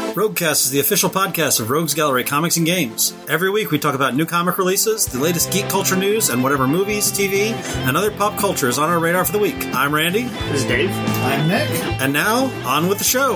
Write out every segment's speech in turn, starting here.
Roguecast is the official podcast of Rogues Gallery Comics and Games. Every week we talk about new comic releases, the latest geek culture news, and whatever movies, TV, and other pop culture is on our radar for the week. I'm Randy. This is Dave. I'm Nick. And now, on with the show.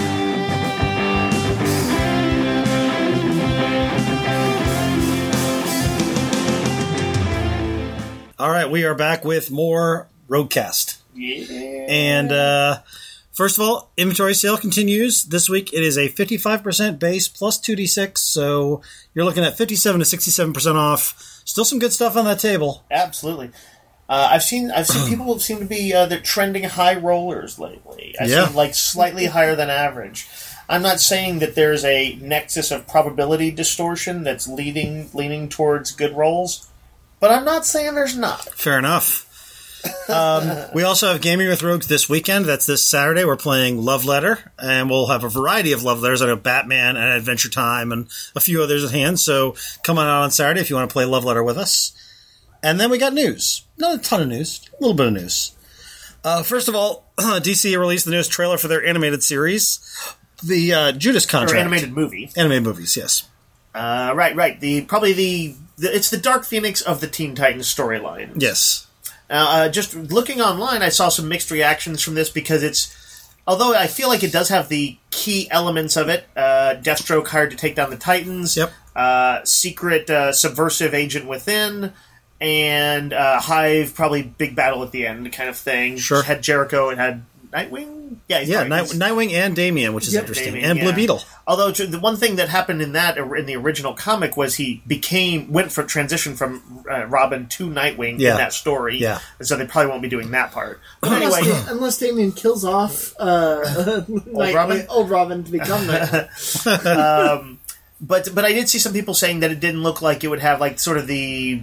All right, we are back with more Roguecast. Yeah. And, first of all, inventory sale continues. This week it is a 55% base plus 2d6, so you're looking at 57 to 67% off. Still some good stuff on that table. Absolutely. I've seen people seem to be they're trending high rollers lately. I've seen like slightly higher than average. I'm not saying that there's a nexus of probability distortion that's leaning towards good rolls, but I'm not saying there's not. Fair enough. We also have Gaming with Rogues this weekend. That's this Saturday. We're playing Love Letter, and we'll have a variety of Love Letters. I know Batman and Adventure Time and a few others at hand, so come on Saturday if you want to play Love Letter with us. And then we got news. Not a ton of news. A little bit of news. First of all, DC released the newest trailer for their animated series, the Judas Contract. Or animated movie. Animated movies, yes. Right. It's the Dark Phoenix of the Teen Titans storyline. Yes. Just looking online, I saw some mixed reactions from this because although I feel like it does have the key elements of it, Deathstroke hired to take down the Titans, secret subversive agent within, and Hive, probably big battle at the end kind of thing. Sure. It had Jericho, it had Nightwing? Nightwing and Damian, which is interesting. Damian, and Blue Beetle. Although the one thing that happened in the original comic was he transitioned from Robin to Nightwing in that story. Yeah. And so they probably won't be doing that part. But anyway, unless Damian kills off old Robin to become Nightwing. But I did see some people saying that it didn't look like it would have like sort of the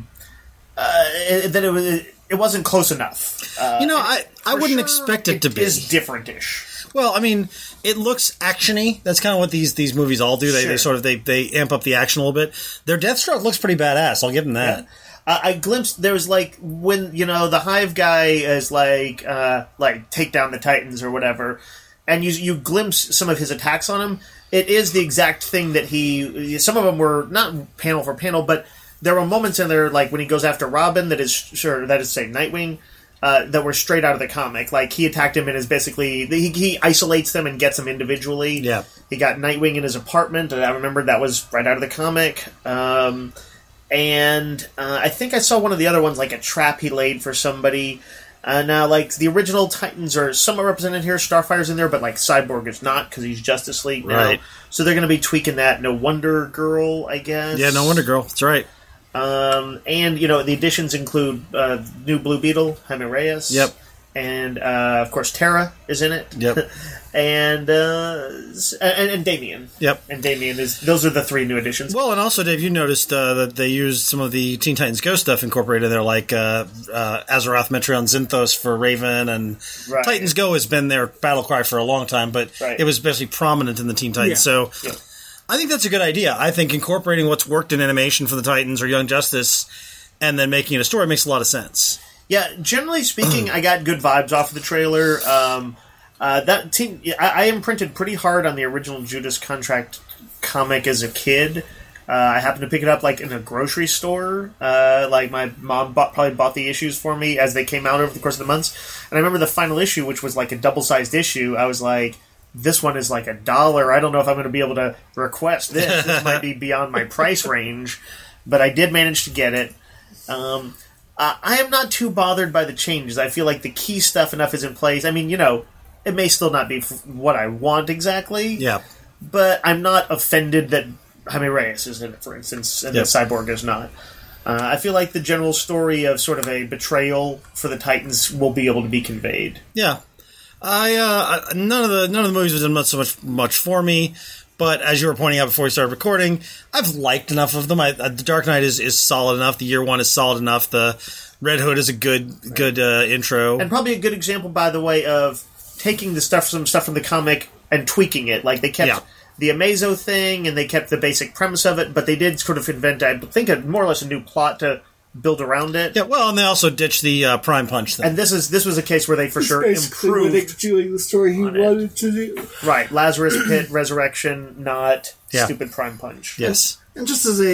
it wasn't close enough. I wouldn't expect it to be. It is different-ish. Well, I mean, it looks action-y. That's kind of what these movies all do. They amp up the action a little bit. Their Deathstroke looks pretty badass. I'll give them that. Yeah. I glimpsed, there was like, when, the Hive guy is like take down the Titans or whatever, and you glimpse some of his attacks on him, it is the exact thing that some of them were not panel for panel, but there were moments in there, like when he goes after Robin, that is Nightwing, that were straight out of the comic. Like, he attacked him and is basically... He isolates them and gets them individually. Yeah. He got Nightwing in his apartment, and I remember that was right out of the comic. And I think I saw one of the other ones, like a trap he laid for somebody. Now, like, the original Titans are somewhat represented here. Starfire's in there, but, like, Cyborg is not, because he's Justice League now. Right. So they're going to be tweaking that. No Wonder Girl, I guess. Yeah, No Wonder Girl. That's right. And, the additions include new Blue Beetle, Jaime Reyes. Yep. And, of course, Terra is in it. Yep. and Damian. Yep. And Damian those are the three new additions. Well, and also, Dave, you noticed that they used some of the Teen Titans Go stuff incorporated there, like Azeroth, Metreon, Zinthos for Raven, and Titans Go has been their battle cry for a long time, but it was especially prominent in the Teen Titans. So... Yeah. I think that's a good idea. I think incorporating what's worked in animation for the Titans or Young Justice and then making it a story makes a lot of sense. Yeah, generally speaking, I got good vibes off of the trailer. I imprinted pretty hard on the original Judas Contract comic as a kid. I happened to pick it up like in a grocery store. Like my mom probably bought the issues for me as they came out over the course of the months. And I remember the final issue, which was like a double-sized issue. I was like... This one is like $1. I don't know if I'm going to be able to request this. This might be beyond my price range, but I did manage to get it. I am not too bothered by the changes. I feel like the key stuff enough is in place. I mean, it may still not be what I want exactly. Yeah. But I'm not offended that Jaime Reyes is in it, for instance, and that Cyborg is not. I feel like the general story of sort of a betrayal for the Titans will be able to be conveyed. Yeah. None of the movies have done so much for me, but as you were pointing out before we started recording, I've liked enough of them. The Dark Knight is solid enough. The Year One is solid enough. The Red Hood is a good intro, and probably a good example, by the way, of taking some stuff from the comic and tweaking it. Like they kept the Amazo thing, and they kept the basic premise of it, but they did sort of invent, I think, more or less a new plot to build around it. Yeah, well, and they also ditched the Prime Punch thing. And this was a case where they for sure improved doing the story he wanted to do. Right, Lazarus Pit Resurrection, not stupid Prime Punch. Yes, and just as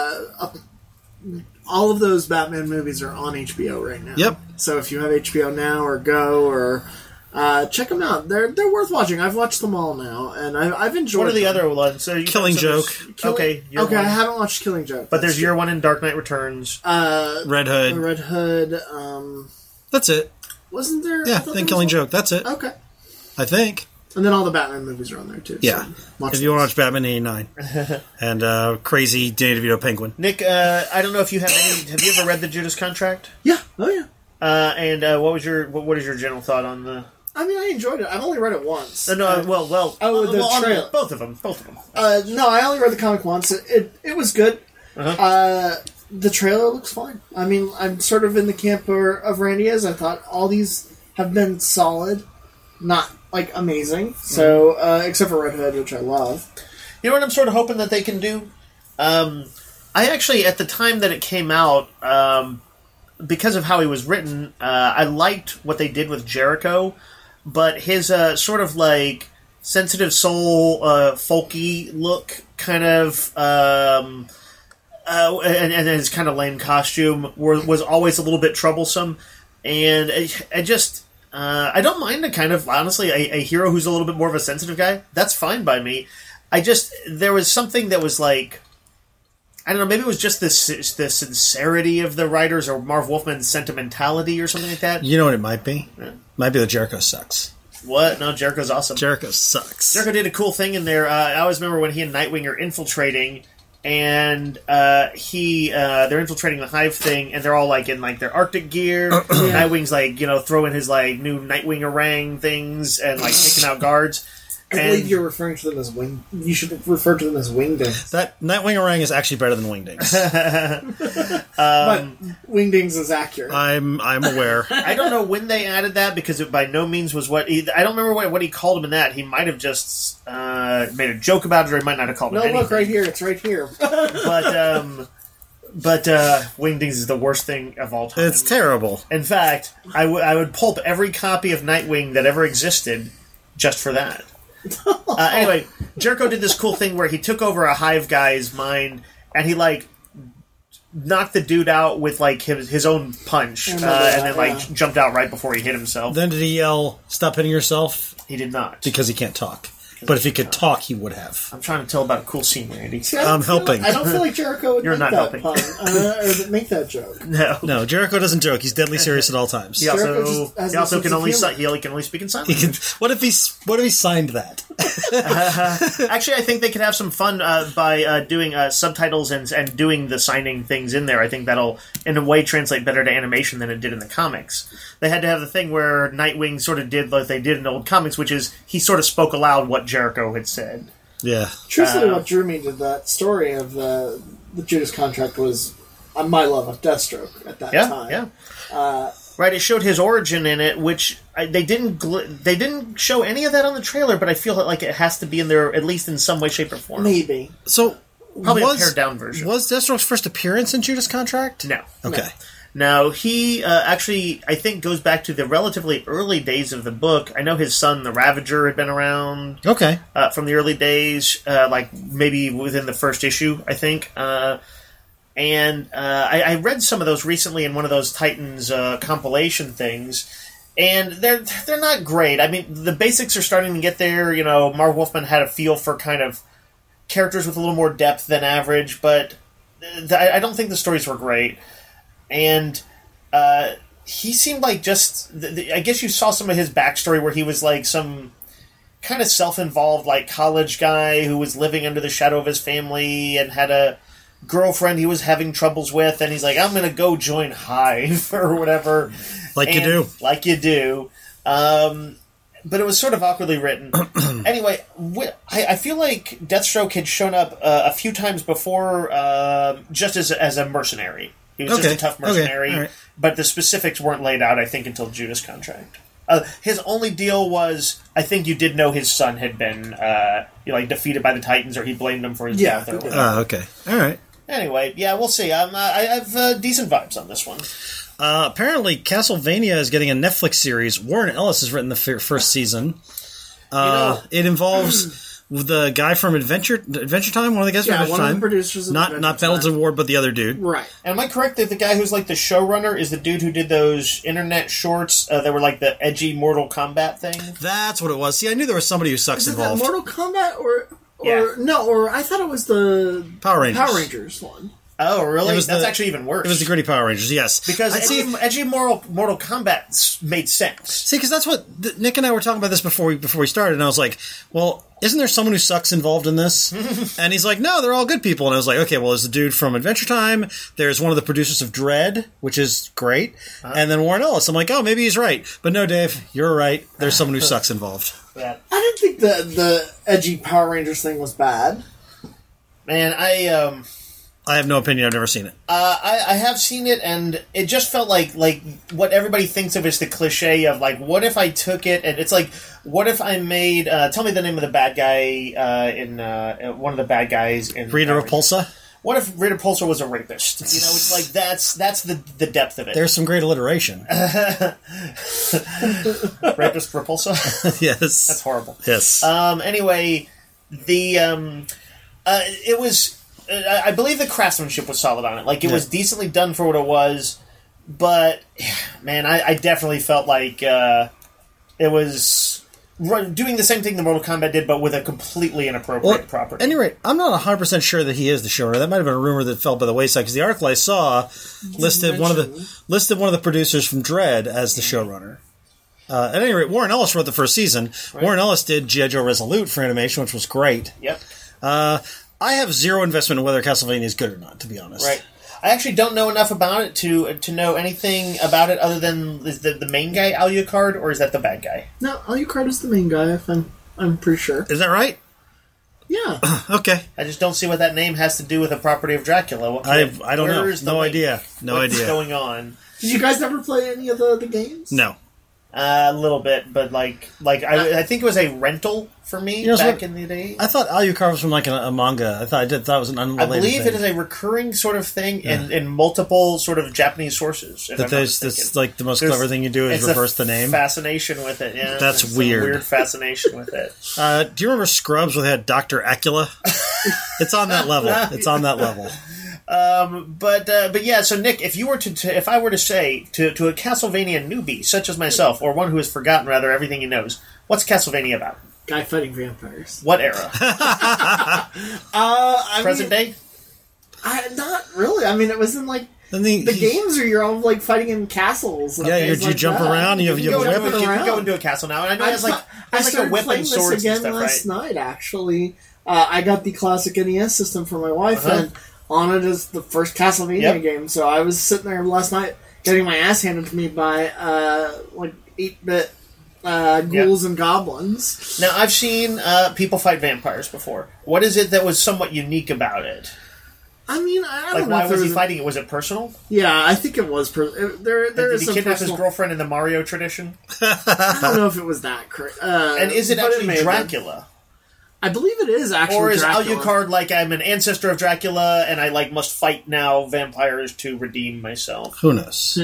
all of those Batman movies are on HBO right now. Yep. So if you have HBO Now or Go or check them out, they're worth watching. I've watched them all now, and I've enjoyed. What are the them. other ones? So Killing Joke. Okay, I haven't watched Killing Joke, but there's Year One in Dark Knight Returns. Red Hood. Red Hood. That's it. Wasn't there? Yeah, then Killing Joke. That's it. Okay. I think. And then all the Batman movies are on there too. Yeah. So If you want to watch Batman '89 and crazy Danny DeVito Penguin. Nick, I don't know if you have any. Have you ever read the Judas Contract? Yeah. Oh yeah. And what is your general thought on the? I mean, I enjoyed it. I've only read it once. The trailer. Both of them. No, I only read the comic once. It was good. Uh-huh. The trailer looks fine. I mean, I'm sort of in the camp of Randy is. I thought all these have been solid, not like amazing. So, except for Red Hood, which I love. You know what I'm sort of hoping that they can do? I actually, at the time that it came out, because of how he was written, I liked what they did with Jericho, but his sort of like sensitive soul, folky look, kind of, and his kind of lame costume was always a little bit troublesome, and I don't mind honestly a hero who's a little bit more of a sensitive guy. That's fine by me. There was something that was like, I don't know, maybe it was just the sincerity of the writers or Marv Wolfman's sentimentality or something like that. You know what it might be? Yeah. Might be that Jericho sucks. What? No, Jericho's awesome. Jericho sucks. Jericho did a cool thing in there. I always remember when he and Nightwing are infiltrating, and they're infiltrating the Hive thing, and they're all like in like their Arctic gear. Nightwing's like throwing his like new Nightwing orang things and like taking out guards. I believe you're referring to them as wing. You should refer to them as wingdings. That Nightwing orang is actually better than wingdings. But wingdings is accurate. I'm aware. I don't know when they added that because it by no means was what I don't remember what he called him in that. He might have just made a joke about it, or he might not have called him anything. No, look right here. It's right here. But Wingdings is the worst thing of all time. It's terrible. In fact, I would pulp every copy of Nightwing that ever existed just for that. Anyway, Jericho did this cool thing where he took over a Hive guy's mind and he like knocked the dude out with like his own punch, and then jumped out right before he hit himself. Then did he yell, "Stop hitting yourself"? He did not, because he can't talk. But if he could talk, he would have. I'm trying to tell about a cool scene, Randy. See, I'm helping. I don't feel like Jericho would You're make not that helping. pun, or make that joke. No, Jericho doesn't joke. He's deadly serious at all times. He also can only speak in sign language. What if he signed that? Actually, I think they could have some fun by doing subtitles and doing the signing things in there. I think that'll, in a way, translate better to animation than it did in the comics. They had to have the thing where Nightwing sort of did like they did in the old comics, which is he sort of spoke aloud what Jericho had said. Yeah. Truthfully, what drew me to that story of the Judas Contract was my love of Deathstroke at that time. Yeah. Right, it showed his origin in it, which they didn't show any of that on the trailer, but I feel like it has to be in there at least in some way, shape, or form. Maybe. So probably a pared down version. Was Deathstroke's first appearance in Judas Contract? No. Okay. Now, he actually, I think, goes back to the relatively early days of the book. I know his son, the Ravager, had been around from the early days, like maybe within the first issue, I think. And I read some of those recently in one of those Titans compilation things, and they're not great. I mean, the basics are starting to get there. You know, Marv Wolfman had a feel for kind of characters with a little more depth than average, but I don't think the stories were great. And he seemed like just... I guess you saw some of his backstory where he was like some kind of self-involved like college guy who was living under the shadow of his family and had a girlfriend he was having troubles with, and he's like, I'm going to go join Hive or whatever. Like you do. Like you do. But it was sort of awkwardly written. Anyway, I feel like Deathstroke had shown up a few times before just as a mercenary. He was just a tough mercenary, right. But the specifics weren't laid out, I think, until Judas Contract. His only deal was, I think you did know his son had been defeated by the Titans, or he blamed them for his death. Or whatever. Okay. All right. Anyway, yeah, we'll see. I have decent vibes on this one. Apparently, Castlevania is getting a Netflix series. Warren Ellis has written the first season. It involves the guy from Adventure Time, one of the guys from Adventure one Time. of the producers of not Pendleton Ward, but the other dude. Right. And am I correct that the guy who's like the showrunner is the dude who did those internet shorts that were like the edgy Mortal Kombat thing? That's what it was. See, I knew there was somebody who sucks Is it involved. that Mortal Kombat or Yeah. no? Or I thought it was the Power Rangers. Power Rangers one. Oh, really? was That's the- actually even worse. It was the Gritty Power Rangers, yes. because edgy Mortal Kombat made sense. See, because that's what Nick and I were talking about this before we started, and I was like, "Well, isn't there someone who sucks involved in this?" And he's like, "No, they're all good people." And I was like, "Okay, well, there's the dude from Adventure Time. There's one of the producers of Dread, which is great, and then Warren Ellis." I'm like, "Oh, maybe he's right." But no, Dave, you're right. There's someone who sucks involved. Yeah. I didn't think the edgy Power Rangers thing was bad. Man, I have no opinion. I've never seen it. I have seen it, and it just felt like what everybody thinks of is the cliche of like, what if I took it, and it's like, what if I made? Tell me the name of the bad guy in one of the bad guys in Rita Repulsa. What if Rita Repulsa was a rapist? You know, it's like that's the depth of it. There's some great alliteration. Rapist Repulsa. Yes, That's horrible. Yes. Anyway, it was. I believe the craftsmanship was solid on it. Like, it was decently done for what it was, but, man, I definitely felt like it was doing the same thing the Mortal Kombat did, but with a completely inappropriate property. At any rate, I'm not 100% sure that he is the showrunner. That might have been a rumor that fell by the wayside, because the article I saw listed one of the producers from Dread as the showrunner. At any rate, Warren Ellis wrote the first season. Right. Warren Ellis did G.I. Joe Resolute for animation, which was great. Yep. I have zero investment in whether Castlevania is good or not, to be honest. Right. I actually don't know enough about it to know anything about it other than is the main guy Alucard, or is that the bad guy? No, Alucard is the main guy. I'm pretty sure. Is that right? Yeah. Okay. I just don't see what that name has to do with the property of Dracula. I don't know. No idea. What's going on? Did you guys never play any of the games? No. A little bit, but I think it was a rental for me back in the day. I thought Alucard was from like a manga. I thought it was an unrelated I believe thing. it is a recurring sort of thing in multiple sort of Japanese sources. That's like the most clever thing you do is reverse the name. Fascination with it, yeah. That's weird. Weird fascination with it. Do you remember Scrubs where they had Dr. Acula? It's on that level. It's on that level. But yeah. So Nick, if I were to say to a Castlevania newbie such as myself, or one who has forgotten rather everything he knows, what's Castlevania about? Guy fighting vampires. What era? Present day? Not really. I mean, it was in like the games where you're all like fighting in castles. Yeah, you jump around. You have you can go into a castle now, and I know it has like a whip and swords and stuff, last right? night, actually. I got the classic NES system for my wife, and on it is the first Castlevania game. So I was sitting there last night getting my ass handed to me by like 8-bit ghouls and goblins. Now, I've seen people fight vampires before. What is it that was somewhat unique about it? I mean, I don't know. Why was he fighting it? Was it personal? Yeah, I think it was. Did he kidnap his girlfriend in the Mario tradition? I don't know if it was that. And is it actually Dracula? I believe it is actually Or is Dracula. Alucard like, I'm an ancestor of Dracula and I must fight now vampires to redeem myself? Who knows?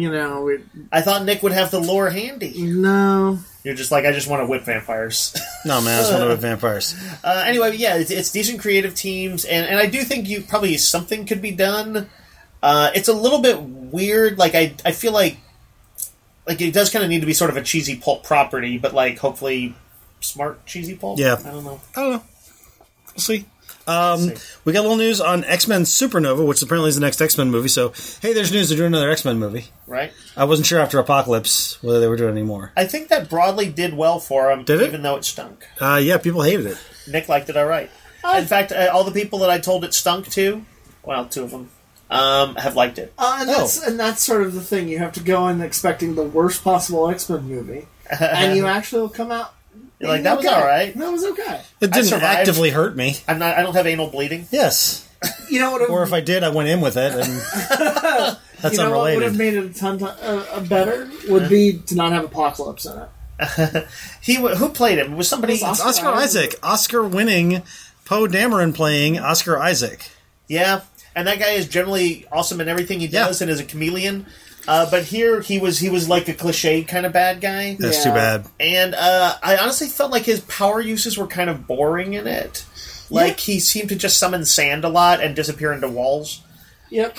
I thought Nick would have the lore handy. No. You're just like, I just want to whip vampires. No, man, I just want to whip vampires. Anyway, yeah, it's decent creative teams, and I do think probably something could be done. It's a little bit weird. Like, I feel like it does kind of need to be sort of a cheesy pulp property, but hopefully smart cheesy pulp. Yeah, I don't know. We'll see. We got a little news on X-Men Supernova, which apparently is the next X-Men movie. So, hey, there's news to do another X-Men movie. Right. I wasn't sure after Apocalypse whether they were doing any more. I think that broadly did well for them, Did it? even though it stunk. Yeah, people hated it. Nick liked it all right. In fact, all the people that I told it stunk to, well, 2 of them, have liked it. And that's sort of the thing. You have to go in expecting the worst possible X-Men movie, and you actually will come out. You're like, that was all right. That was okay. It didn't actively hurt me. I don't have anal bleeding. Yes. You know what? Or if I did, I went in with it, and that's unrelated. What would have made it a ton better would be to not have Apocalypse in it. Who played him? Was somebody... Oscar Isaac. Oscar-winning Poe Dameron playing Oscar Isaac. Yeah. and that guy is generally awesome in everything he does and is a chameleon. But here he was like a cliched kind of bad guy. That's too bad. And I honestly felt like his power uses were kind of boring in it. Like he seemed to just summon sand a lot and disappear into walls. Yep.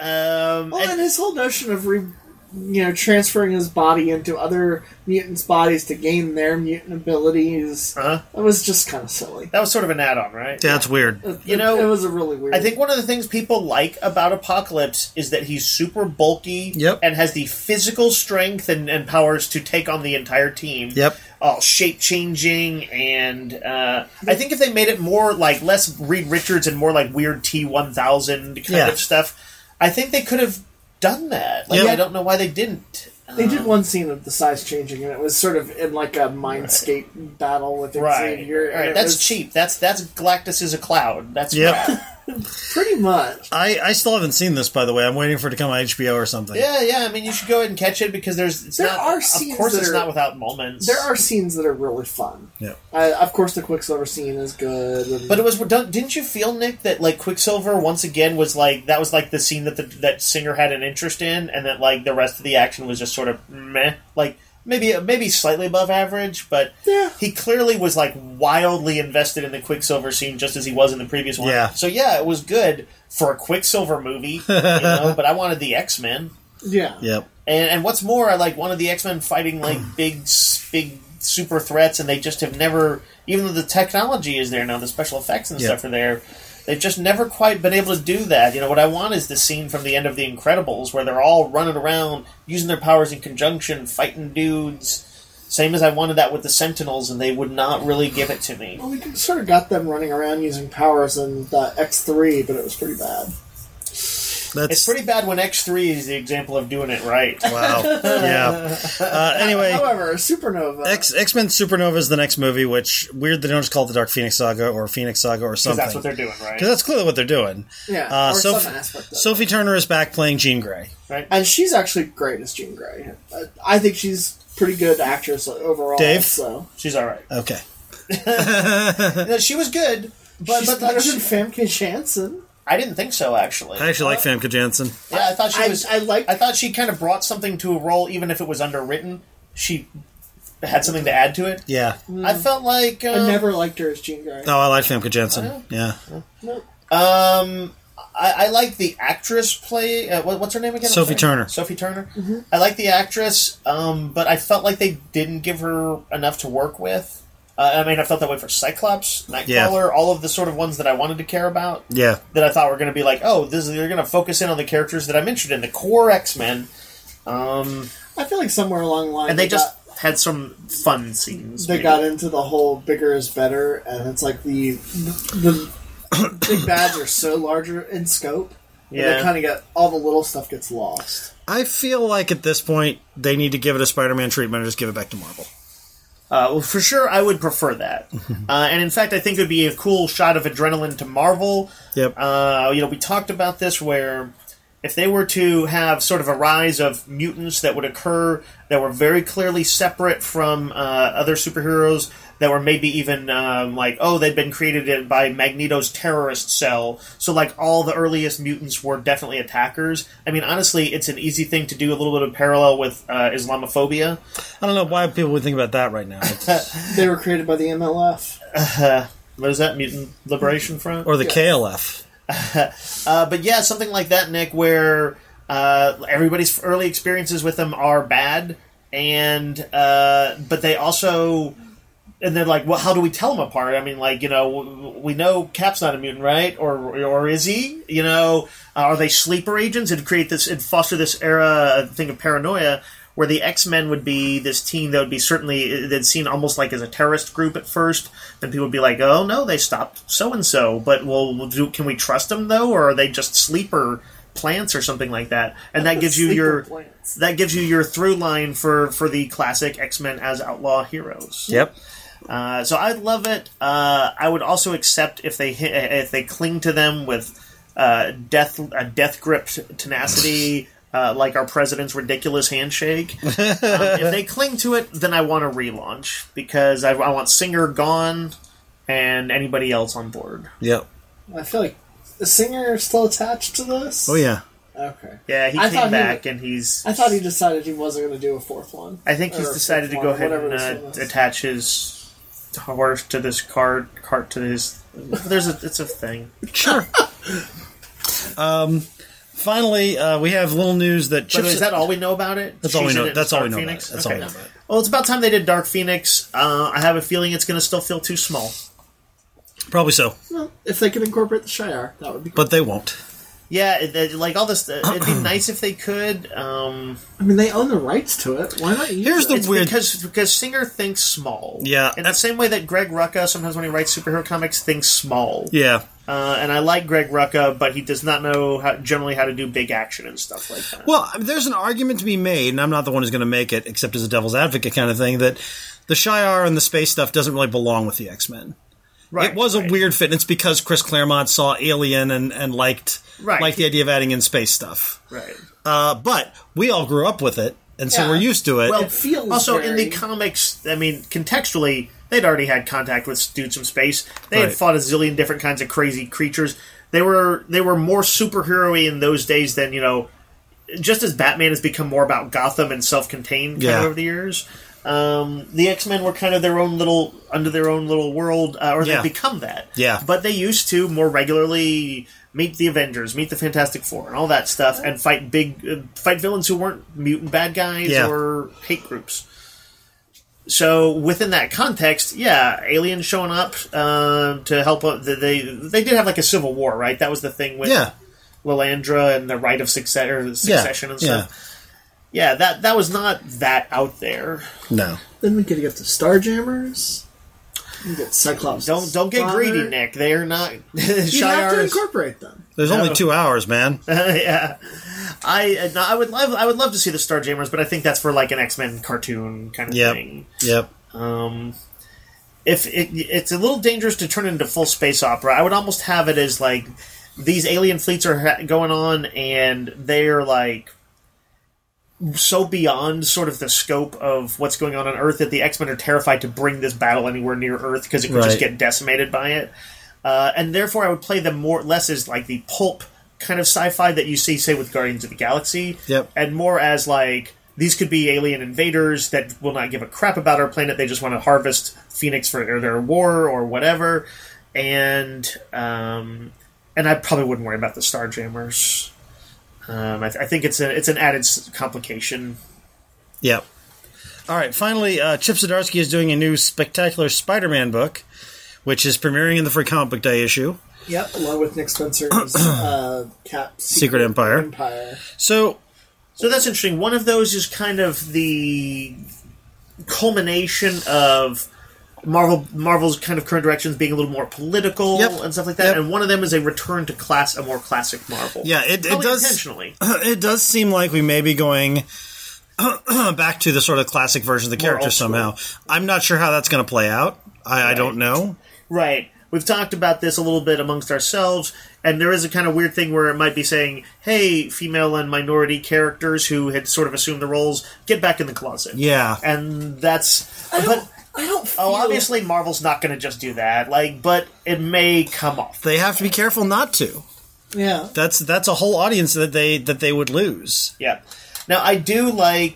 And his whole notion of transferring his body into other mutants' bodies to gain their mutant abilities. That was just kind of silly. That was sort of an add-on, right? Yeah, it's weird. It was a really weird. I think one of the things people like about Apocalypse is that he's super bulky and has the physical strength and powers to take on the entire team. Yep. All shape-changing, and I think if they made it more like less Reed Richards and more like weird T-1000 kind of stuff, I think they could have done that. I don't know why they didn't. They did one scene of the size changing, and it was sort of in like a Mindscape battle with Xavier. Right. That's cheap. That's Galactus is a cloud. That's pretty much. I still haven't seen this, by the way. I'm waiting for it to come on HBO or something. Yeah. I mean, you should go ahead and catch it because it's not without moments. There are scenes that are really fun. Yeah. Of course, the Quicksilver scene is good. But it was didn't you feel, Nick, that like Quicksilver once again was like that was like the scene that Singer had an interest in, and that like the rest of the action was just sort of meh, like. Maybe slightly above average, but he clearly was like wildly invested in the Quicksilver scene, just as he was in the previous one. Yeah. So it was good for a Quicksilver movie, but I wanted the X-Men. Yeah. Yep. And what's more, I like wanted the X-Men fighting like big super threats, and they just have never, even though the technology is there now, the special effects and stuff are there. They've just never quite been able to do that. What I want is the scene from the end of The Incredibles where they're all running around, using their powers in conjunction, fighting dudes. Same as I wanted that with the Sentinels, and they would not really give it to me. Well, we sort of got them running around using powers in the X3, but it was pretty bad. It's pretty bad when X3 is the example of doing it right. Wow. Yeah. Anyway. However, Supernova. X-Men Supernova is the next movie, which, weird they don't just call it the Dark Phoenix Saga or Phoenix Saga or something. Because that's what they're doing, right? Because that's clearly what they're doing. Yeah, or some aspect of it. Sophie Turner is back playing Jean Grey. Right. And she's actually great as Jean Grey. I think she's a pretty good actress overall. Dave? So. She's alright. Okay. She was good. She's better than Famke Janssen. I didn't think so, actually. I actually like Famke Janssen. Yeah, I thought she was. I thought she kind of brought something to a role, even if it was underwritten. She had something to add to it. Yeah. I felt like I never liked her as Jean Grey. Oh, I like Famke Janssen. Yeah. I like the actress play. What's her name again? Sophie Turner. Sophie Turner. Mm-hmm. I like the actress, but I felt like they didn't give her enough to work with. I felt that way for Cyclops, Nightcrawler, all of the sort of ones that I wanted to care about. Yeah. That I thought were going to be like, they're going to focus in on the characters that I'm interested in, the core X-Men. I feel like somewhere along the line... And they just had some fun scenes. They got into the whole bigger is better, and it's like the big bads are so larger in scope, that they kind of get... All the little stuff gets lost. I feel like at this point, they need to give it a Spider-Man treatment or just give it back to Marvel. Well, for sure, I would prefer that. And in fact, I think it would be a cool shot of adrenaline to Marvel. Yep. We talked about this where if they were to have sort of a rise of mutants that would occur that were very clearly separate from other superheroes, that were maybe even they'd been created by Magneto's terrorist cell. So like all the earliest mutants were definitely attackers. I mean, honestly, it's an easy thing to do a little bit of parallel with Islamophobia. I don't know why people would think about that right now. They were created by the MLF. What is that? Mutant Liberation Front? Or the KLF. But yeah, something like that, Nick, where everybody's early experiences with them are bad, and but they also... And they're like, well, how do we tell them apart? I mean, we know Cap's not a mutant, right? Or is he? Are they sleeper agents? It'd create this, it'd foster this thing of paranoia where the X-Men would be this team that would be they'd seen almost like as a terrorist group at first. Then people would be like, oh no, they stopped so-and-so. But can we trust them though? Or are they just sleeper plants or something like that? And that gives you your through line for the classic X-Men as outlaw heroes. Yep. So I'd love it. I would also accept if they cling to them with death grip tenacity, like our president's ridiculous handshake. If they cling to it, then I want a relaunch because I want Singer gone and anybody else on board. Yep. I feel like Is Singer still attached to this? Oh, yeah. Okay. Yeah, he came back and he's... I thought he decided he wasn't going to do a fourth one. I think he's decided to go ahead and attach his horse to this cart to his... It's a thing. Sure. Finally, we have little news that... Is that all we know about it? That's all we know. That's all we know about it. That's all we know about it. Well, it's about time they did Dark Phoenix. I have a feeling it's going to still feel too small. Probably so. Well, if they could incorporate the Shi'ar, that would be cool. But they won't. Yeah, like all this, it'd be nice if they could. I mean, they own the rights to it. Why not use Here's it? the weird... Because Singer thinks small. Yeah. In the same way that Greg Rucka, sometimes when he writes superhero comics, thinks small. Yeah. And I like Greg Rucka, but he does not know generally how to do big action and stuff like that. Well, there's an argument to be made, and I'm not the one who's going to make it, except as a devil's advocate kind of thing, that the Shi'ar and the space stuff doesn't really belong with the X-Men. Right, it was a weird fit, and it's because Chris Claremont saw Alien and liked the idea of adding in space stuff. Right. But we all grew up with it, and so we're used to it. Well, it feels also, in the comics, I mean, contextually, they'd already had contact with dudes from space. They had fought a zillion different kinds of crazy creatures. They were more superhero-y in those days than, just as Batman has become more about Gotham and self-contained over the years. The X-Men were kind of under their own little world, or they've become that. Yeah. But they used to more regularly meet the Avengers, meet the Fantastic Four, and all that stuff, and fight villains who weren't mutant bad guys or hate groups. So within that context, aliens showing up to help. They did have like a civil war, right? That was the thing with Lilandra and the right of succession and stuff. Yeah, that was not that out there. No. Then we could get the Starjammers. You get Cyclops. Don't get greedy, Nick. They are not. You have to incorporate them. There's only 2 hours, man. Yeah, I would love to see the Starjammers, but I think that's for like an X-Men cartoon kind of thing. Yep. If it's a little dangerous to turn into full space opera, I would almost have it as like these alien fleets are going on, and they're like so beyond sort of the scope of what's going on Earth that the X-Men are terrified to bring this battle anywhere near Earth because it could just get decimated by it. And therefore I would play them less as like the pulp kind of sci-fi that you see, say, with Guardians of the Galaxy. Yep. And more as like, these could be alien invaders that will not give a crap about our planet. They just want to harvest Phoenix for their war or whatever. And I probably wouldn't worry about the Starjammers. I think it's an added complication. Yep. All right. Finally, Chip Zdarsky is doing a new Spectacular Spider-Man book, which is premiering in the Free Comic Book Day issue. Yep, along with Nick Spencer's Cap Secret Empire. So that's interesting. One of those is kind of the culmination of Marvel's kind of current directions being a little more political and stuff like that, and one of them is a return to a more classic Marvel. Yeah, it does intentionally. It does seem like we may be going back to the sort of classic version of the character somehow. I'm not sure how that's going to play out. I don't know. Right. We've talked about this a little bit amongst ourselves, and there is a kind of weird thing where it might be saying, hey, female and minority characters who had sort of assumed the roles, get back in the closet. Yeah. And that's... I don't feel... obviously Marvel's not going to just do that, but it may come off. They have to be careful not to. Yeah. That's a whole audience that they would lose. Yeah. Now, I do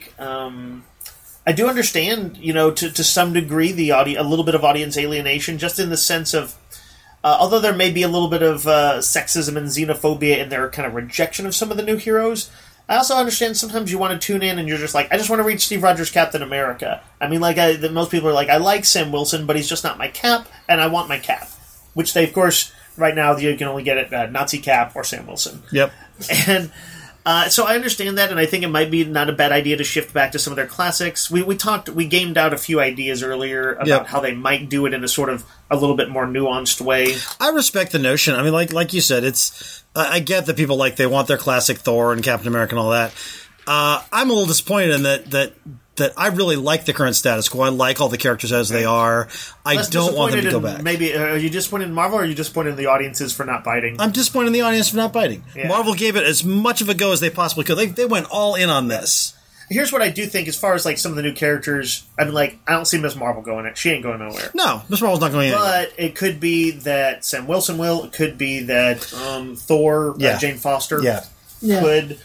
I do understand, to some degree, a little bit of audience alienation, just in the sense of, although there may be a little bit of sexism and xenophobia in their kind of rejection of some of the new heroes, I also understand sometimes you want to tune in and you're just like, I just want to read Steve Rogers' Captain America. I mean, most people are like, I like Sam Wilson, but he's just not my Cap, and I want my Cap. Which they, of course, right now, you can only get it Nazi Cap or Sam Wilson. Yep. And... so I understand that, and I think it might be not a bad idea to shift back to some of their classics. We gamed out a few ideas earlier about how they might do it in a sort of a little bit more nuanced way. I respect the notion. I mean, like you said, it's I get that people they want their classic Thor and Captain America and all that. I'm a little disappointed in that I really like the current status quo. I like all the characters as they are. I don't want them to go back. Maybe are you disappointed in Marvel, or are you disappointed in the audiences for not biting? I'm disappointed in the audience for not biting. Yeah. Marvel gave it as much of a go as they possibly could. They went all in on this. Here's what I do think, as far as like some of the new characters. I mean, like, I don't see Miss Marvel going it. She ain't going nowhere. No, Miss Marvel's not going anywhere. But it could be that Sam Wilson will. It could be that Thor, Jane Foster, could.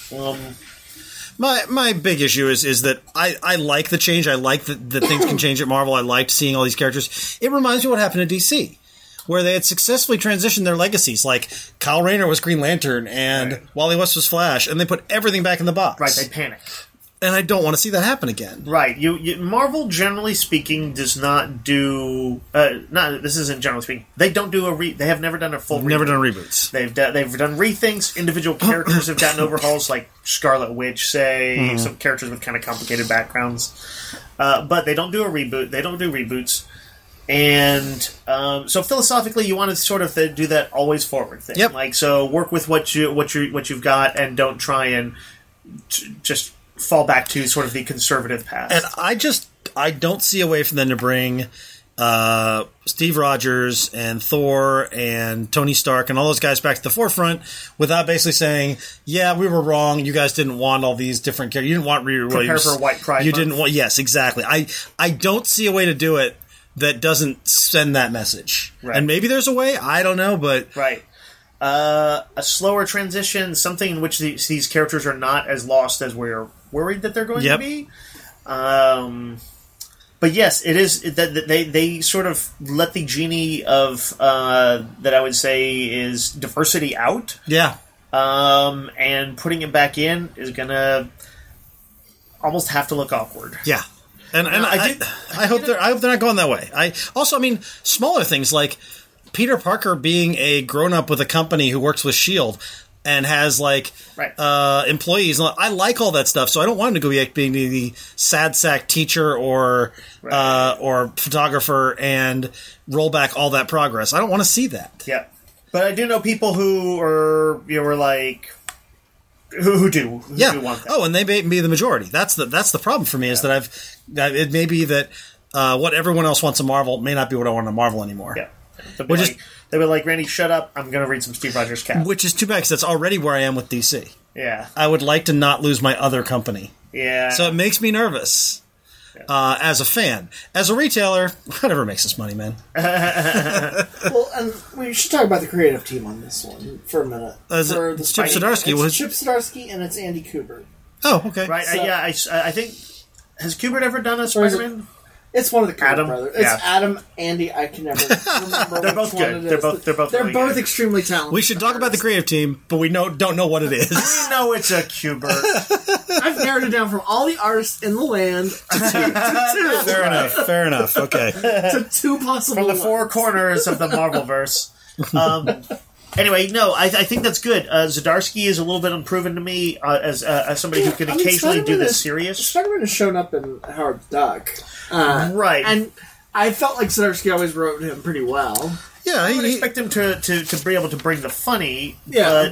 My big issue is that I like the change. I like that things can change at Marvel. I liked seeing all these characters. It reminds me of what happened at DC, where they had successfully transitioned their legacies. Like, Kyle Rayner was Green Lantern, and Wally West was Flash, and they put everything back in the box. Right, they panicked. And I don't want to see that happen again. Right. Marvel, generally speaking, does not do... this isn't generally speaking. They don't do they have never done a full Never done reboots. They've done rethinks. Individual characters have gotten overhauls, like Scarlet Witch, say. Some characters with kind of complicated backgrounds. But they don't do a reboot. They don't do reboots. And so philosophically, you want to sort of do that always forward thing. Yep. Like, so work with what you've got, and don't try and just fall back to sort of the conservative path. And I don't see a way for them to bring Steve Rogers and Thor and Tony Stark and all those guys back to the forefront without basically saying, yeah, we were wrong. You guys didn't want all these different characters. You didn't want Riri Williams. Prepare for White Pride You Month. didn't want... Yes, exactly. I don't see a way to do it that doesn't send that message. Right. And maybe there's a way. I don't know, but... Right. A slower transition, something in which these characters are not as lost as we're worried that they're going to be. But yes, it is that they sort of let the genie of that I would say is diversity out. Yeah. And putting it back in is gonna almost have to look awkward. Yeah. And I hope they're not going that way. I mean, smaller things like Peter Parker being a grown-up with a company who works with S.H.I.E.L.D. and has, like, employees. I like all that stuff, so I don't want him to go being the sad sack teacher or photographer and roll back all that progress. I don't want to see that. Yeah. But I do know people who are, were like... Who do want that. Oh, and they may be the majority. That's the problem for me, is that it may be that what everyone else wants in Marvel may not be what I want in Marvel anymore. Yeah. They were like, Randy, shut up. I'm going to read some Steve Rogers Cap. Which is too bad, because that's already where I am with DC. Yeah. I would like to not lose my other company. Yeah. So it makes me nervous as a fan. As a retailer, whatever makes us money, man. Well, and we should talk about the creative team on this one for a minute. It's Chip Zdarsky. It's Chip Zdarsky and it's Andy Kubert. Oh, okay. Right. I think... Has Kubert ever done a Spider-Man? It's one of the Kubert brothers. It's yeah. Adam, Andy. I can never remember. They're both good. They're both They're really both good. extremely talented. We should talk about the creative team, but we don't know what it is. We know it's a Kubert. I've narrowed it down from all the artists in the land to two. Fair enough. Okay. To two possible From the four corners of the Marvelverse. Anyway, no, I think that's good. Zdarsky is a little bit unproven to me as somebody who can occasionally do this serious. Spider-Man has shown up in Howard the Duck. Right. And I felt like Zdarsky always wrote him pretty well. Yeah, I would expect him to be able to bring the funny. Yeah.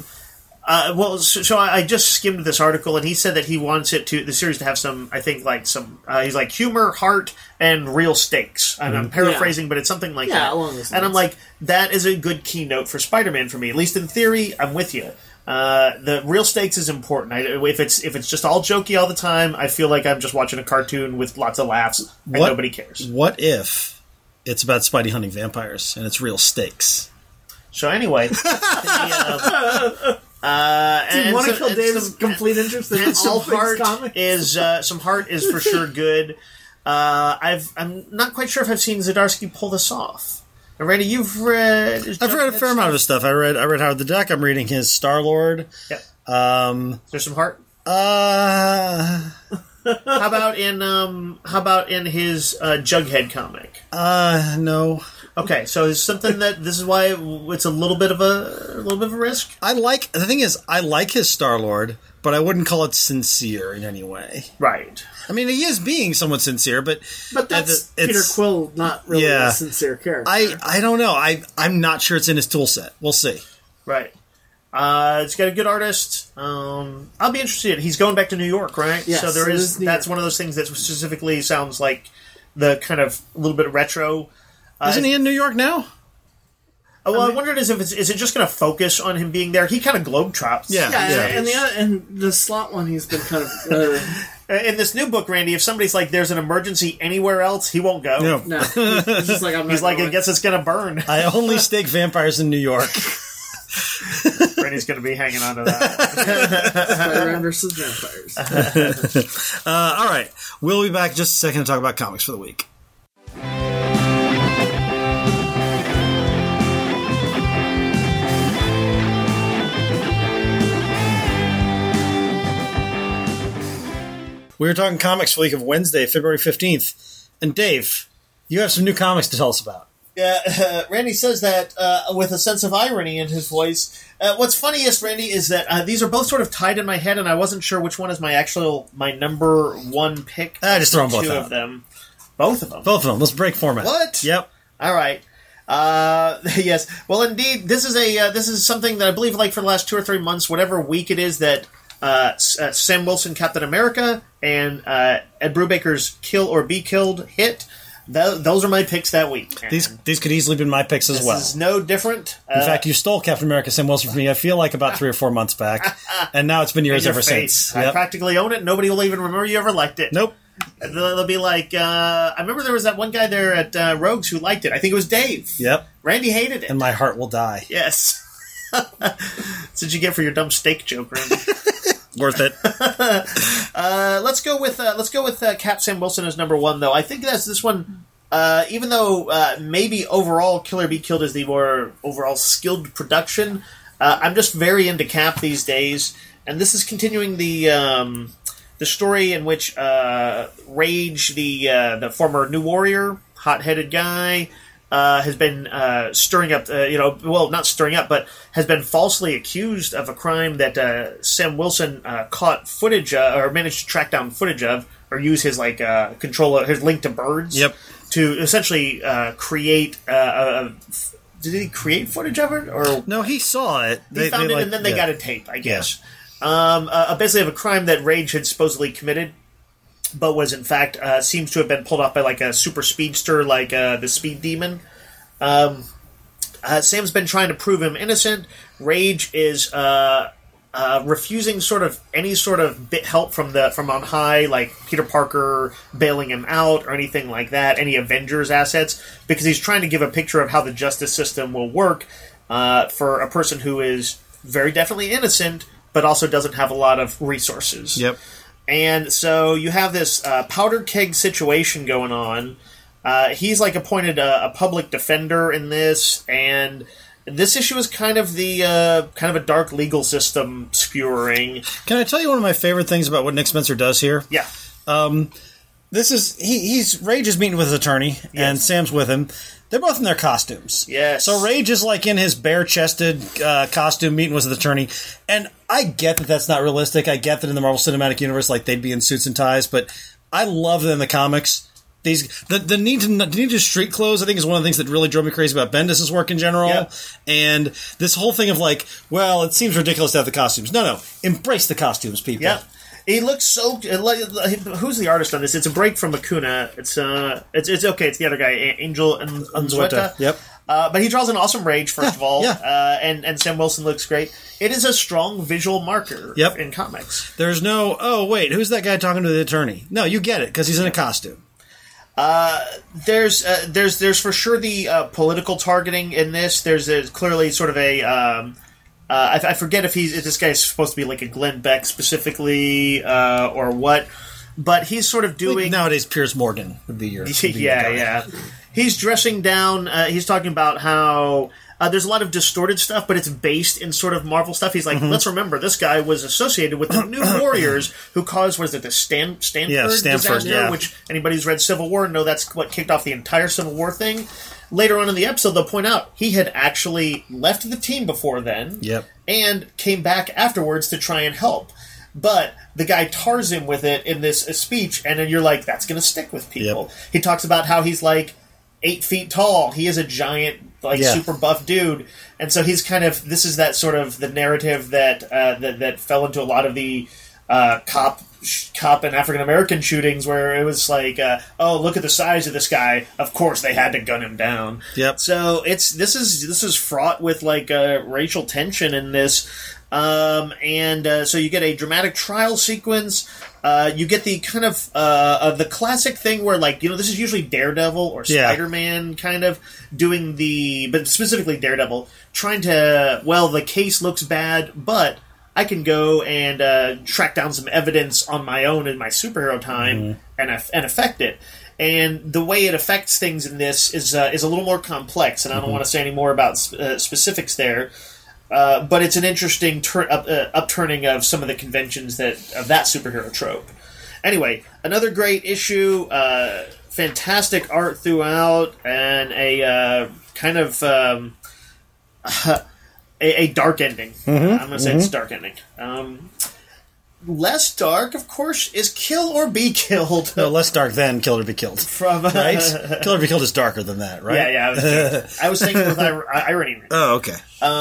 But, so I just skimmed this article, and he said that he wants the series to have some, I think, like he's like humor, heart, and real stakes. And I'm paraphrasing, but it's something like that. Along those lines. And I'm like, that is a good keynote for Spider-Man for me. At least in theory, I'm with you. The real stakes is important. If it's just all jokey all the time, I feel like I'm just watching a cartoon with lots of laughs, and nobody cares. What if it's about Spidey hunting vampires, and it's real stakes? So anyway... Do you want to kill Dave's complete interest in all things comics? Some heart is for sure good. I'm not quite sure if I've seen Zdarsky pull this off. And Randy, you've read... I've read a fair amount of his stuff. I read Howard the Duck. I'm reading his Star-Lord. Yep. Is there some heart? How about in his Jughead comic? No. Okay, so it's something this is why it's a little bit of a risk. The thing is, I like his Star-Lord, but I wouldn't call it sincere in any way. Right. I mean, he is being somewhat sincere, but that's Peter Quill, not really a sincere character. I don't know. I'm not sure it's in his tool set. We'll see. Right. It's got a good artist. I'll be interested. He's going back to New York, right? Yes, so that's one of those things that specifically sounds like the kind of a little bit retro. Isn't he in New York now? Well, I wondered is it just going to focus on him being there? He kind of globetrots. Yeah. And the slot one, he's been kind of. In this new book, Randy, if somebody's like, "There's an emergency anywhere else," he won't go. No, he's just like, he's like, "I guess it's going to burn." I only stake vampires in New York. Randy's going to be hanging on to that. Spider-Man versus vampires. All right, we'll be back in just a second to talk about comics for the week. We were talking comics for the week of Wednesday, February 15th. And Dave, you have some new comics to tell us about. Yeah, Randy says that with a sense of irony in his voice. What's funniest, Randy, is that these are both sort of tied in my head, and I wasn't sure which one is my number one pick. I just throw them both two out. Of them. Both of them? Both of them. Let's break format. What? Yep. All right. Yes. Well, indeed, this is something that I believe, like, for the last 2 or 3 months, whatever week it is that Sam Wilson, Captain America, and Ed Brubaker's Kill or Be Killed hit. Those are my picks that week. These could easily have been my picks as well. This is no different. In fact, you stole Captain America Sam Wilson from me, I feel like, about 3 or 4 months back. And now it's been yours ever since. I practically own it. Nobody will even remember you ever liked it. Nope. They'll be like, I remember there was that one guy there at Rogues who liked it. I think it was Dave. Yep. Randy hated it. And my heart will die. Yes. That's what you get for your dumb steak joke, Randy. Worth it. Let's go with Cap Sam Wilson as number one, though. I think that's this one. Even though maybe overall Kill or Be Killed is the more overall skilled production, I'm just very into Cap these days, and this is continuing the story in which Rage, the former New Warrior, hot-headed guy, has been stirring up, not stirring up, but has been falsely accused of a crime that Sam Wilson caught footage or managed to track down footage of, or use his control, his link to birds. Yep. To essentially create did he create footage of it? Or no, he saw it. They found it, and then they got a tape, I guess. Yeah. Basically of a crime that Rage had supposedly committed, but was in fact seems to have been pulled off by like a super speedster, like the Speed Demon. Sam's been trying to prove him innocent. Rage is refusing sort of any sort of help from on high, like Peter Parker bailing him out or anything like that, any Avengers assets, because he's trying to give a picture of how the justice system will work for a person who is very definitely innocent, but also doesn't have a lot of resources. Yep. And so you have this powder keg situation going on. He's like appointed a public defender in this, and this issue is kind of a dark legal system skewering. Can I tell you one of my favorite things about what Nick Spencer does here? Yeah. This is Rage is meeting with his attorney, and Sam's with him. They're both in their costumes. Yes. So Rage is like in his bare-chested costume meeting with his attorney, and I get that that's not realistic. I get that in the Marvel Cinematic Universe, like, they'd be in suits and ties, but I love that in the comics. The need to street clothes, I think, is one of the things that really drove me crazy about Bendis' work in general. Yep. And this whole thing of like, well, it seems ridiculous to have the costumes. No, embrace the costumes, people. Yeah, he looks so. Who's the artist on this? It's a break from Acuna. It's okay. It's the other guy, Angel Unzueta. Yep. But he draws an awesome Rage, first of all. Yeah. And Sam Wilson looks great. It is a strong visual marker. In comics. There's no. Oh wait, who's that guy talking to the attorney? No, you get it because he's in a costume. There's for sure the political targeting in this. There's clearly sort of a I forget if this guy is supposed to be like a Glenn Beck specifically or what, but he's sort of doing nowadays. Piers Morgan would be your yeah. He's dressing down. He's talking about how there's a lot of distorted stuff, but it's based in sort of Marvel stuff. He's like, let's remember, this guy was associated with the New Warriors who caused, the Stanford disaster, which anybody who's read Civil War know that's what kicked off the entire Civil War thing. Later on in the episode, they'll point out he had actually left the team before then and came back afterwards to try and help. But the guy tars him with it in this speech, and then you're like, that's going to stick with people. Yep. He talks about how he's like 8 feet tall. He is a giant, super buff dude. And so he's kind of, this is that sort of the narrative that that fell into a lot of the cop cop and African American shootings where it was like, oh, look at the size of this guy. Of course, they had to gun him down. Yep. So this is fraught with like racial tension in this, and so you get a dramatic trial sequence. You get the kind of the classic thing where, like, this is usually Daredevil or Spider-Man kind of doing but specifically Daredevil, trying to, the case looks bad, but I can go and track down some evidence on my own in my superhero time and affect it. And the way it affects things in this is a little more complex, and I don't want to say any more about specifics there. But it's an interesting upturning of some of the conventions of that superhero trope. Anyway, another great issue, fantastic art throughout, and a kind of a dark ending. I'm going to say it's a dark ending. Less dark, of course, is Kill or Be Killed. No, less dark than Kill or Be Killed. Right? Kill or Be Killed is darker than that, right? Yeah. I was thinking with irony. Oh, okay.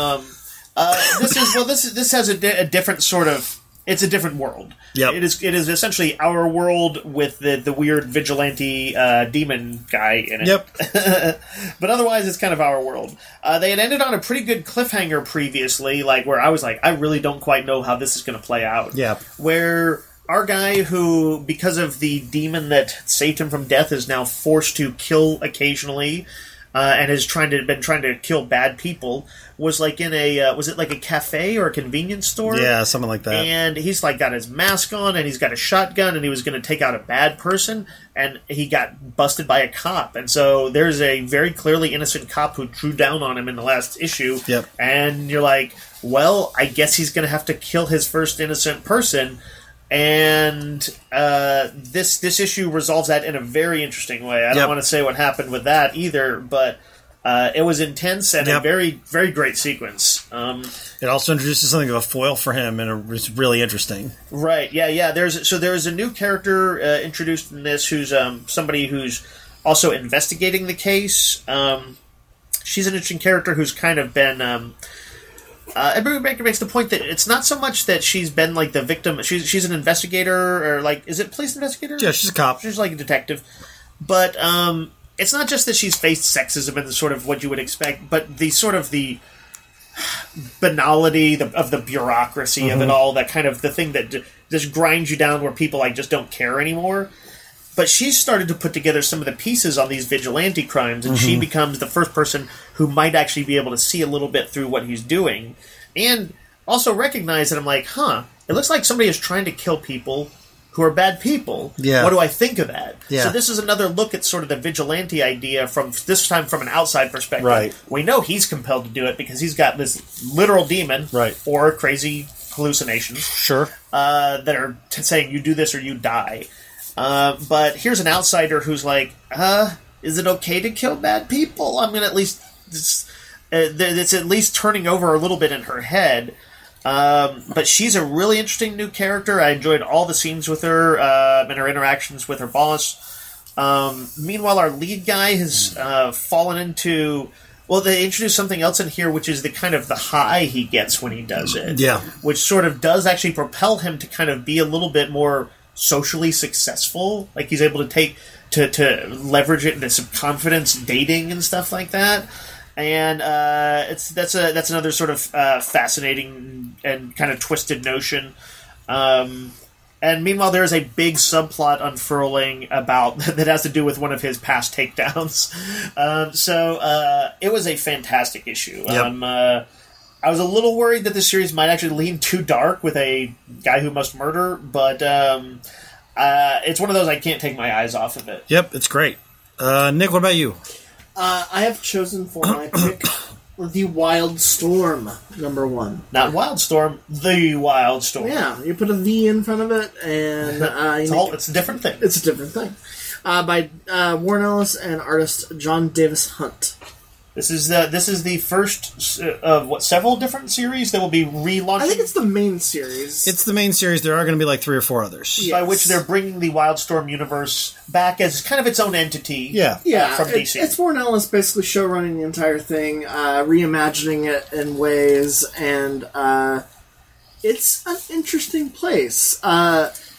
This has a different sort of. It's a different world. Yep. It is essentially our world with the weird vigilante demon guy in it. Yep. But otherwise, it's kind of our world. They had ended on a pretty good cliffhanger previously, like where I was like, I really don't quite know how this is going to play out. Yeah. Where our guy, who, because of the demon that saved him from death, is now forced to kill occasionally, and has been trying to kill bad people, was like in was it like a cafe or a convenience store? Yeah, something like that. And he's like got his mask on, and he's got a shotgun, and he was going to take out a bad person, and he got busted by a cop. And so there's a very clearly innocent cop who drew down on him in the last issue. Yep. And you're like, well, I guess he's going to have to kill his first innocent person. And this issue resolves that in a very interesting way. I don't want to say what happened with that either, but it was intense and a very, very great sequence. It also introduces something of a foil for him, and it's really interesting. Right? Yeah. There is a new character introduced in this who's somebody who's also investigating the case. She's an interesting character who's kind of been. Everybody makes the point that it's not so much that she's been like the victim. She's an investigator, or like, is it police investigator? Yeah, she's a cop. She's like a detective, but it's not just that she's faced sexism and the sort of what you would expect, but the sort of the banality of the bureaucracy of it all. That kind of the thing that just grinds you down, where people like just don't care anymore. But she's started to put together some of the pieces on these vigilante crimes, and she becomes the first person who might actually be able to see a little bit through what he's doing. And also recognize that I'm like, it looks like somebody is trying to kill people who are bad people. Yeah. What do I think of that? Yeah. So this is another look at sort of the vigilante idea from this time from an outside perspective. Right. We know he's compelled to do it because he's got this literal demon or crazy hallucinations that are saying you do this or you die. But here's an outsider who's like, is it okay to kill bad people? I'm going to at least... It's at least turning over a little bit in her head. But she's a really interesting new character. I enjoyed all the scenes with her and her interactions with her boss. Meanwhile, our lead guy has fallen into... Well, they introduced something else in here, which is the kind of the high he gets when he does it. Yeah. Which sort of does actually propel him to kind of be a little bit more socially successful. Like he's able to take to leverage it into some confidence dating and stuff like that. And that's another sort of fascinating and kind of twisted notion. And meanwhile, there is a big subplot unfurling about that has to do with one of his past takedowns. So it was a fantastic issue. Yep. I was a little worried that the series might actually lean too dark with a guy who must murder, but it's one of those I can't take my eyes off of it. Yep, it's great. Nick, what about you? I have chosen for my pick The Wild Storm, #1. Not Wildstorm, The Wild Storm. Yeah, you put a V in front of it, and it's a different thing. It's a different thing. By Warren Ellis and artist John Davis Hunt. This is the first of several different series that will be relaunching. I think it's the main series. It's the main series. There are going to be like 3 or 4 others. Yes. By which they're bringing the Wildstorm universe back as kind of its own entity. Yeah. From DC. It's Warren Ellis basically showrunning the entire thing, reimagining it in ways, and it's an interesting place.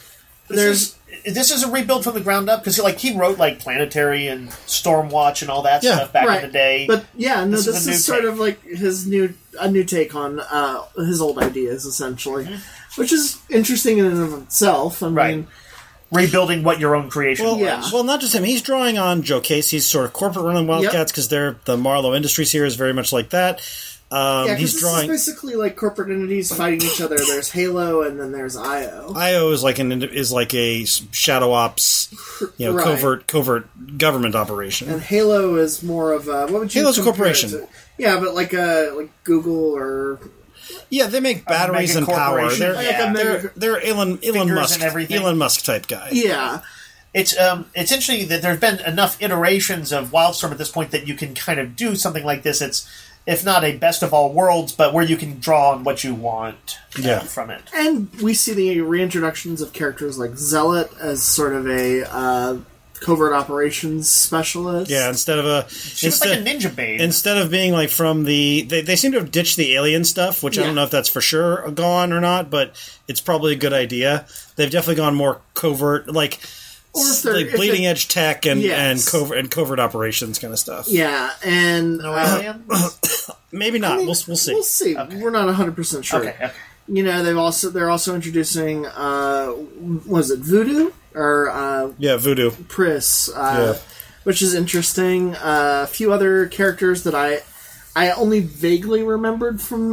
This is a rebuild from the ground up because he wrote like Planetary and Stormwatch and all that stuff back in the day. But this is sort of like a new take on his old ideas essentially, which is interesting in and of itself. I mean, rebuilding what your own creation was. Well, not just him. He's drawing on Joe Casey's sort of corporate run on Wildcats because the Marlowe Industries here is very much like that. He's drawing is basically like corporate entities fighting each other. There's Halo, and then there's IO. IO is like a shadow ops, covert government operation. And Halo is more of a what would you? Halo's a corporation. Yeah, but like Google or. Yeah, they make batteries and power. They're Elon Musk type guy. Yeah. It's interesting that there's been enough iterations of Wildstorm at this point that you can kind of do something like this. It's if not a best of all worlds, but where you can draw on what you want from it. And we see the reintroductions of characters like Zealot as sort of a covert operations specialist. Yeah, instead of she was like a ninja babe. Instead of being like from they seem to have ditched the alien stuff, which I don't know if that's for sure gone or not, but it's probably a good idea. They've definitely gone more covert, like bleeding edge tech and covert operations kind of stuff. Yeah, and maybe not. We'll see. We'll see. Okay. We're not 100% sure. Okay. You know, they're also introducing was it Voodoo or Voodoo Pris, which is interesting. A few other characters that I only vaguely remembered from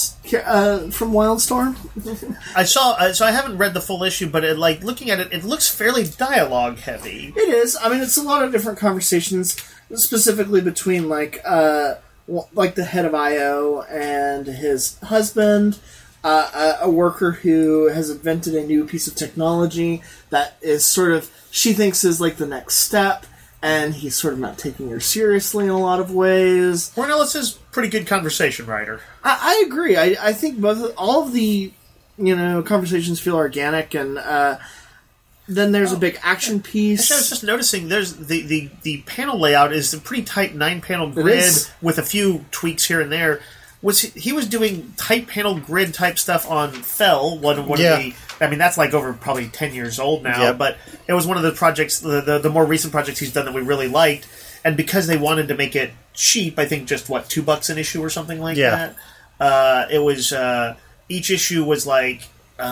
Wildstorm. I saw. So I haven't read the full issue, but looking at it, it looks fairly dialogue heavy. It is. I mean, it's a lot of different conversations, specifically between like the head of IO and his husband. A worker who has invented a new piece of technology that is sort of she thinks is like the next step. And he's sort of not taking her seriously in a lot of ways. Warren Ellis is a pretty good conversation writer. I agree. I think all of the conversations feel organic, and then there's a big action piece. Actually, I was just noticing there's the panel layout is a pretty tight 9-panel grid with a few tweaks here and there. He was doing tight panel grid type stuff on Fell, one of the. I mean, that's like over probably 10 years old now, but it was one of the projects, the more recent projects he's done that we really liked. And because they wanted to make it cheap, I think just, $2 an issue or something like that? It was, each issue was like,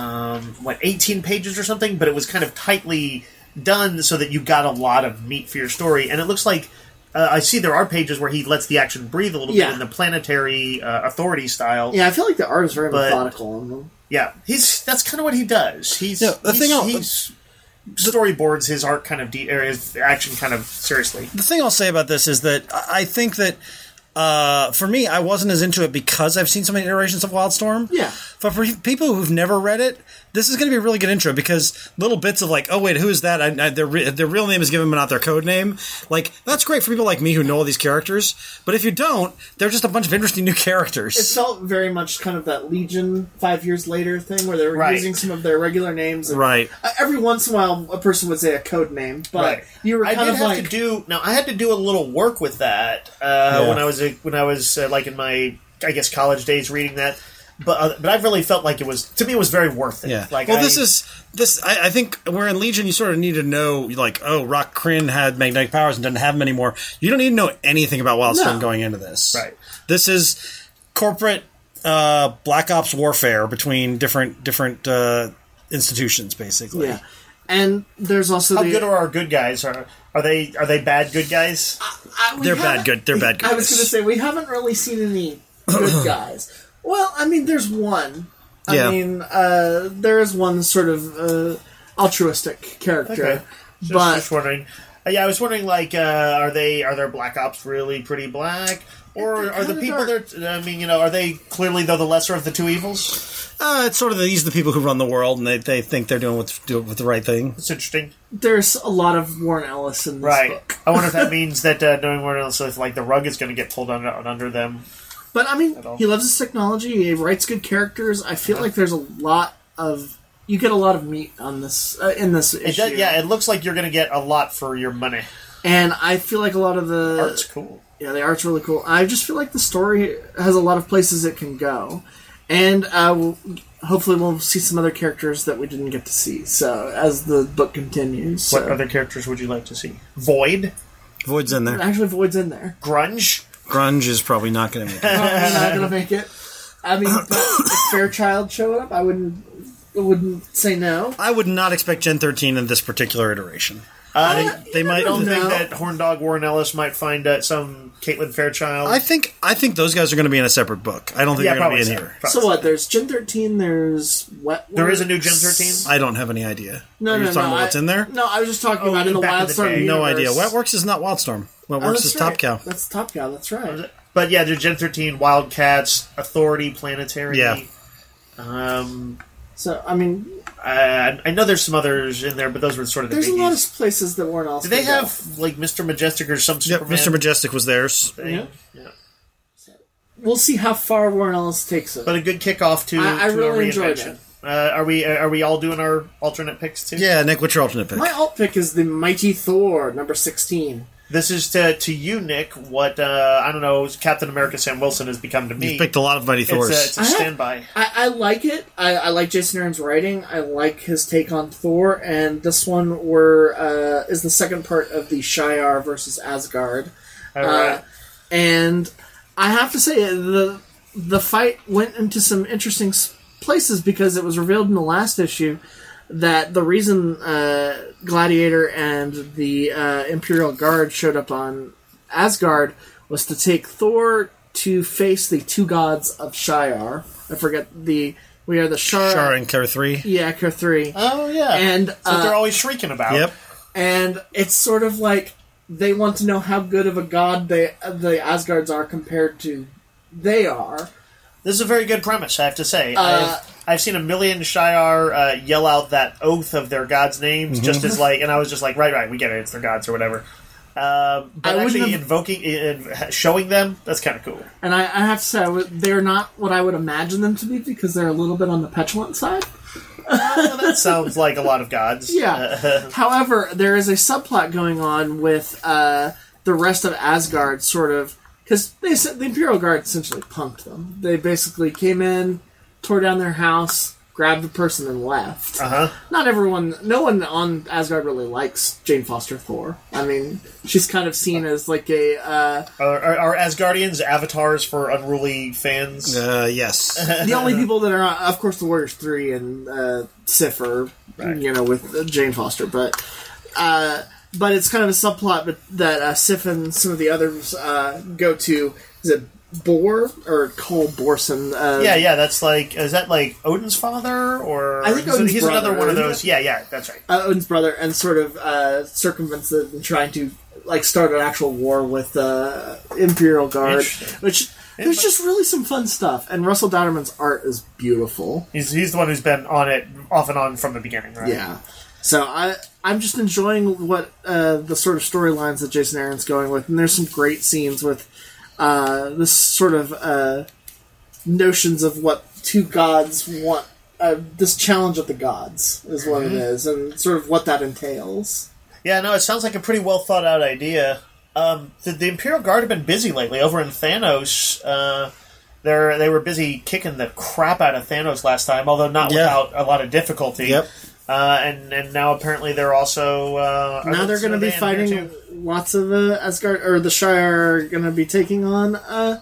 18 pages or something, but it was kind of tightly done so that you got a lot of meat for your story. And it looks like, I see there are pages where he lets the action breathe a little bit in the Planetary Authority style. Yeah, I feel like the art is very methodical on them. Yeah, that's kind of what he does. He storyboards his art kind of or his action kind of seriously. The thing I'll say about this is that I think that for me, I wasn't as into it because I've seen so many iterations of Wildstorm. Yeah, but for people who've never read it, this is going to be a really good intro because little bits of like, oh wait, who is that? Their real name is given, but not their code name. Like that's great for people like me who know all these characters. But if you don't, they're just a bunch of interesting new characters. It felt very much kind of that Legion 5 years later thing where they were using some of their regular names. And every once in a while, a person would say a code name, but you were kind of like. I had to do a little work with that when I was like in my college days reading that. But I really felt like it was very worth it. Yeah. Like I think where in Legion you sort of need to know like, oh, Rock Kryn had magnetic powers and doesn't have them anymore. You don't need to know anything about Wildstorm going into this. Right. This is corporate Black Ops warfare between different institutions, basically. Yeah. And there's also how good are our good guys? Are they bad good guys? They're bad good. They're bad guys. I was going to say we haven't really seen any good guys. Well, I mean, there's one. I mean, there is one sort of altruistic character. Okay. Just wondering. I was wondering, like, are their Black Ops really pretty black? Or are the people are they clearly, though, the lesser of the two evils? It's sort of these are the people who run the world, and they think they're doing with the right thing. It's interesting. There's a lot of Warren Ellis in this book. I wonder if that means that knowing Warren Ellis, like, the rug is going to get pulled under them. But, I mean, he loves his technology, he writes good characters. I feel like there's a lot of... You get a lot of meat on this in this issue. It looks like you're going to get a lot for your money. And I feel like a lot of the... Art's cool. Yeah, the art's really cool. I just feel like the story has a lot of places it can go. And hopefully we'll see some other characters that we didn't get to see. So as the book continues, What other characters would you like to see? Void? Void's in there. Actually, Void's in there. Grunge? Grunge is probably not going to make it. Probably not going to make it. I mean, but if Fairchild showed up, I wouldn't say no. I would not expect Gen 13 in this particular iteration. They might. Don't think know. that Horndog Warren Ellis might find some Caitlin Fairchild. I think those guys are going to be in a separate book. I don't think they're going to be in here. So what? There's Gen 13. There's Wet. There is a new Gen 13? I don't have any idea. No, are you no, talking no. about what's in there? No, I was just talking about in the back in the Wildstorm day. universe. No idea. Wetworks is not Wildstorm. Wetworks that's is right. Top Cow. That's Top Cow. That's right. But yeah, there's Gen 13, Wildcats, Authority, Planetary. Yeah. So I mean, I know there's some others in there, but those were sort of the there's a biggies. lot of places that weren't else. Did they have like Mr. Majestic or some Yep, Superman Mr. Majestic was theirs. thing? Yeah. Yeah. We'll see how far Warren Ellis takes it. But a good kickoff to I to really a enjoyed reinvention. it. Are we all doing our alternate picks too? Yeah, Nick, what's your alternate pick? My alt pick is the Mighty Thor, number 16. This is to you, Nick. What I don't know, Captain America Sam Wilson has become to me. You've picked a lot of Mighty Thors. It's a standby. I like it. I like Jason Aaron's writing. I like his take on Thor, and this one is the second part of the Shi'ar versus Asgard. All right. And I have to say, the fight went into some interesting places because it was revealed in the last issue that the reason Gladiator and the Imperial Guard showed up on Asgard was to take Thor to face the two gods of Shi'ar. I forget we are the Shar and Care 3. Yeah, Care 3. Oh yeah, And that's what they're always shrieking about. Yep. and it's sort of like they want to know how good of a god the Asgards are compared to they are. This is a very good premise, I have to say. I've seen a million Shi'ar yell out that oath of their gods' names, just as like, and I was just like, right, we get it, it's their gods or whatever. But actually showing them, that's kind of cool. And I have to say, they're not what I would imagine them to be because they're a little bit on the petulant side. That sounds like a lot of gods. Yeah. However, there is a subplot going on with the rest of Asgard, sort of, because the Imperial Guard essentially punked them. They basically came in, tore down their house, grabbed the person, and left. No one on Asgard really likes Jane Foster Thor. I mean, she's kind of seen as like a... Are Asgardians avatars for unruly fans? Yes. the only people that are, of course, the Warriors 3 and Sif are, with Jane Foster, but it's kind of a subplot that Sif and some of the others go to. Is it Bor or Cole Borson? That's like, is that like Odin's father, or I think Odin's he's brother, another one of isn't those? it? Yeah, that's right. Odin's brother, and sort of circumvents it and trying to like start an actual war with the Imperial Guard, which there's just really some fun stuff. And Russell Dowderman's art is beautiful. He's the one who's been on it off and on from the beginning, right? Yeah. So I'm just enjoying what the sort of storylines that Jason Aaron's going with, and there's some great scenes with this sort of notions of what two gods want. This challenge of the gods is what it is, and sort of what that entails. Yeah, no, it sounds like a pretty well thought out idea. The Imperial Guard have been busy lately over in Thanos. They were busy kicking the crap out of Thanos last time, although not without a lot of difficulty. Yep. And now apparently they're also now they're going to be fighting lots of Asgard, or the Shire are going to be taking on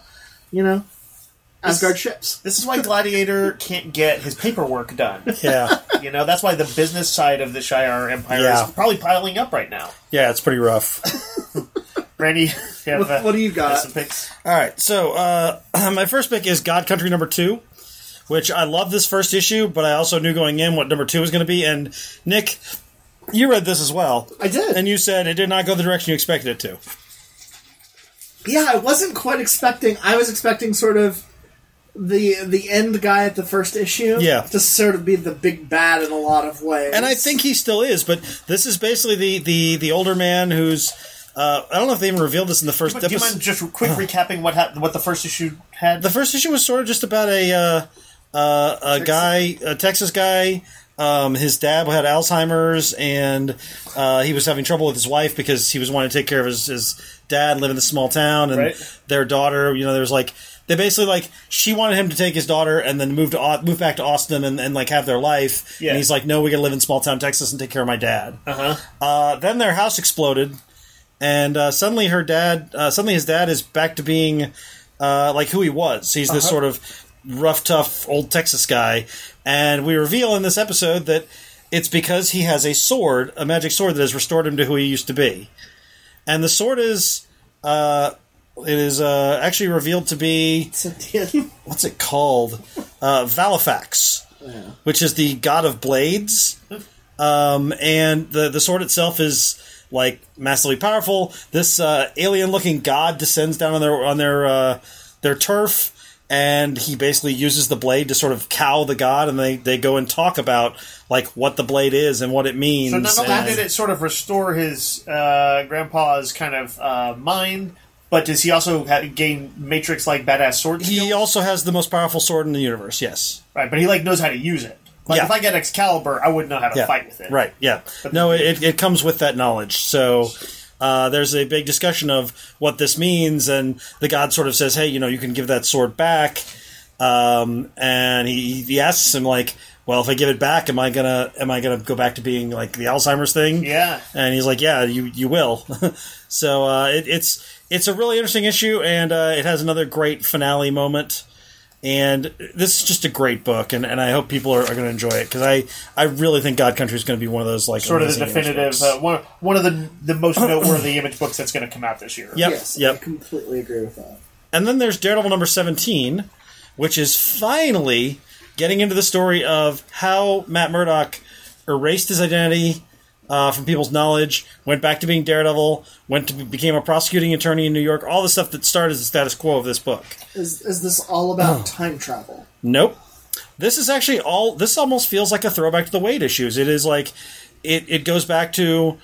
Asgard ships. This is why Gladiator can't get his paperwork done. Yeah. That's why the business side of the Shire Empire is probably piling up right now. Yeah, it's pretty rough. Randy, what do you got? Some picks? All right, so my first pick is God Country number 2, which I love this first issue, but I also knew going in what number 2 was going to be. And Nick, you read this as well. I did. And you said it did not go the direction you expected it to. Yeah, I wasn't quite expecting. I was expecting sort of the end guy at the first issue. Yeah. To sort of be the big bad in a lot of ways. And I think he still is, but this is basically the older man who's... I don't know if they even revealed this in the first episode. Do you mind just quick recapping what the first issue had? The first issue was sort of just about a Texas guy His dad had Alzheimer's, and he was having trouble with his wife because he was wanting to take care of his dad, live in this small town, and their daughter. There was they basically she wanted him to take his daughter and then move back to Austin and have their life. Yeah. And he's like, no, we got to live in small town Texas and take care of my dad. Then their house exploded, and suddenly his dad is back to being who he was. He's this sort of rough, tough old Texas guy, and we reveal in this episode that it's because he has a sword, a magic sword that has restored him to who he used to be. And the sword is actually revealed to be what's it called? Valifax, which is the god of blades. And the sword itself is massively powerful. This alien-looking god descends down on their turf. And he basically uses the blade to sort of cow the god, and they go and talk about what the blade is and what it means. So not only did it sort of restore his grandpa's kind of mind, but does he also gain Matrix-like badass sword skills? He also has the most powerful sword in the universe, yes. Right, but he knows how to use it. If I get Excalibur, I wouldn't know how to fight with it. Right, yeah. But no, it comes with that knowledge, so... there's a big discussion of what this means, and the god sort of says, hey, you can give that sword back. And he asks him, well, if I give it back, am I gonna go back to being the Alzheimer's thing? Yeah. And he's like, yeah, you will. So it's a really interesting issue, and it has another great finale moment. And this is just a great book, and I hope people are going to enjoy it, because I really think God Country is going to be one of those sort of the definitive one of the most noteworthy Image books that's going to come out this year. Yep. Yes, yep. I completely agree with that. And then there's Daredevil number 17, which is finally getting into the story of how Matt Murdock erased his identity from people's knowledge, went back to being Daredevil, became a prosecuting attorney in New York, all the stuff that started the status quo of this book. Is this all about time travel? Nope. This is actually this almost feels like a throwback to the Wade issues. It is it goes back to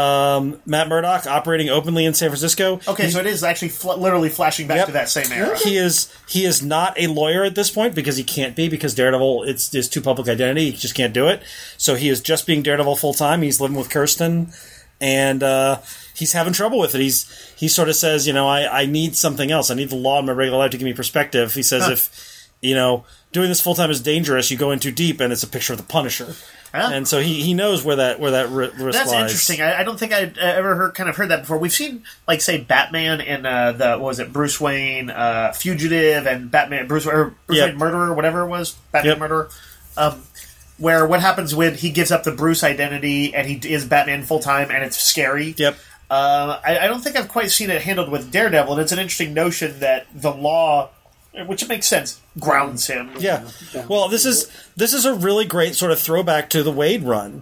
Matt Murdock operating openly in San Francisco. Okay, so it is actually literally flashing back to that same era. He is not a lawyer at this point, because he can't be, because Daredevil it's too public identity. He just can't do it. So he is just being Daredevil full time. He's living with Kirsten, and he's having trouble with it. He sort of says, I need something else. I need the law in my regular life to give me perspective. He says if doing this full time is dangerous, you go in too deep, and it's a picture of the Punisher. Huh? And so he knows where that risk lies. That's interesting. I don't think I'd ever heard that before. We've seen say Batman and Bruce Wayne Fugitive, and Bruce Wayne Murderer, whatever it was, Batman Murderer. Where what happens when he gives up the Bruce identity and he is Batman full time, and it's scary. Yep. I don't think I've quite seen it handled with Daredevil, and it's an interesting notion that the law, which makes sense, grounds him. Yeah. Well, this is a really great sort of throwback to the Wade run.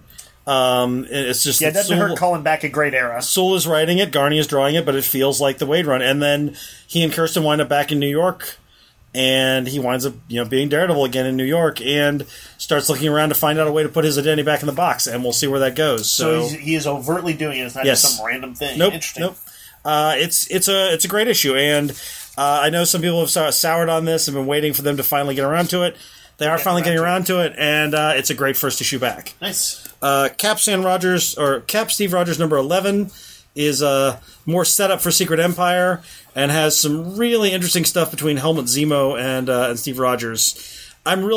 It's just it doesn't hurt calling back a great era. Soule is writing it, Garney is drawing it, but it feels like the Wade run. And then he and Kirsten wind up back in New York, and he winds up being Daredevil again in New York, and starts looking around to find out a way to put his identity back in the box, and we'll see where that goes. So he is overtly doing it. It's not just some random thing. Nope. Interesting. Nope. It's a great issue, and I know some people have soured on this and been waiting for them to finally get around to it. They are finally getting around to it, and it's a great first issue back. Nice. Cap Steve Rogers number 11 is more setup for Secret Empire, and has some really interesting stuff between Helmut Zemo and Steve Rogers.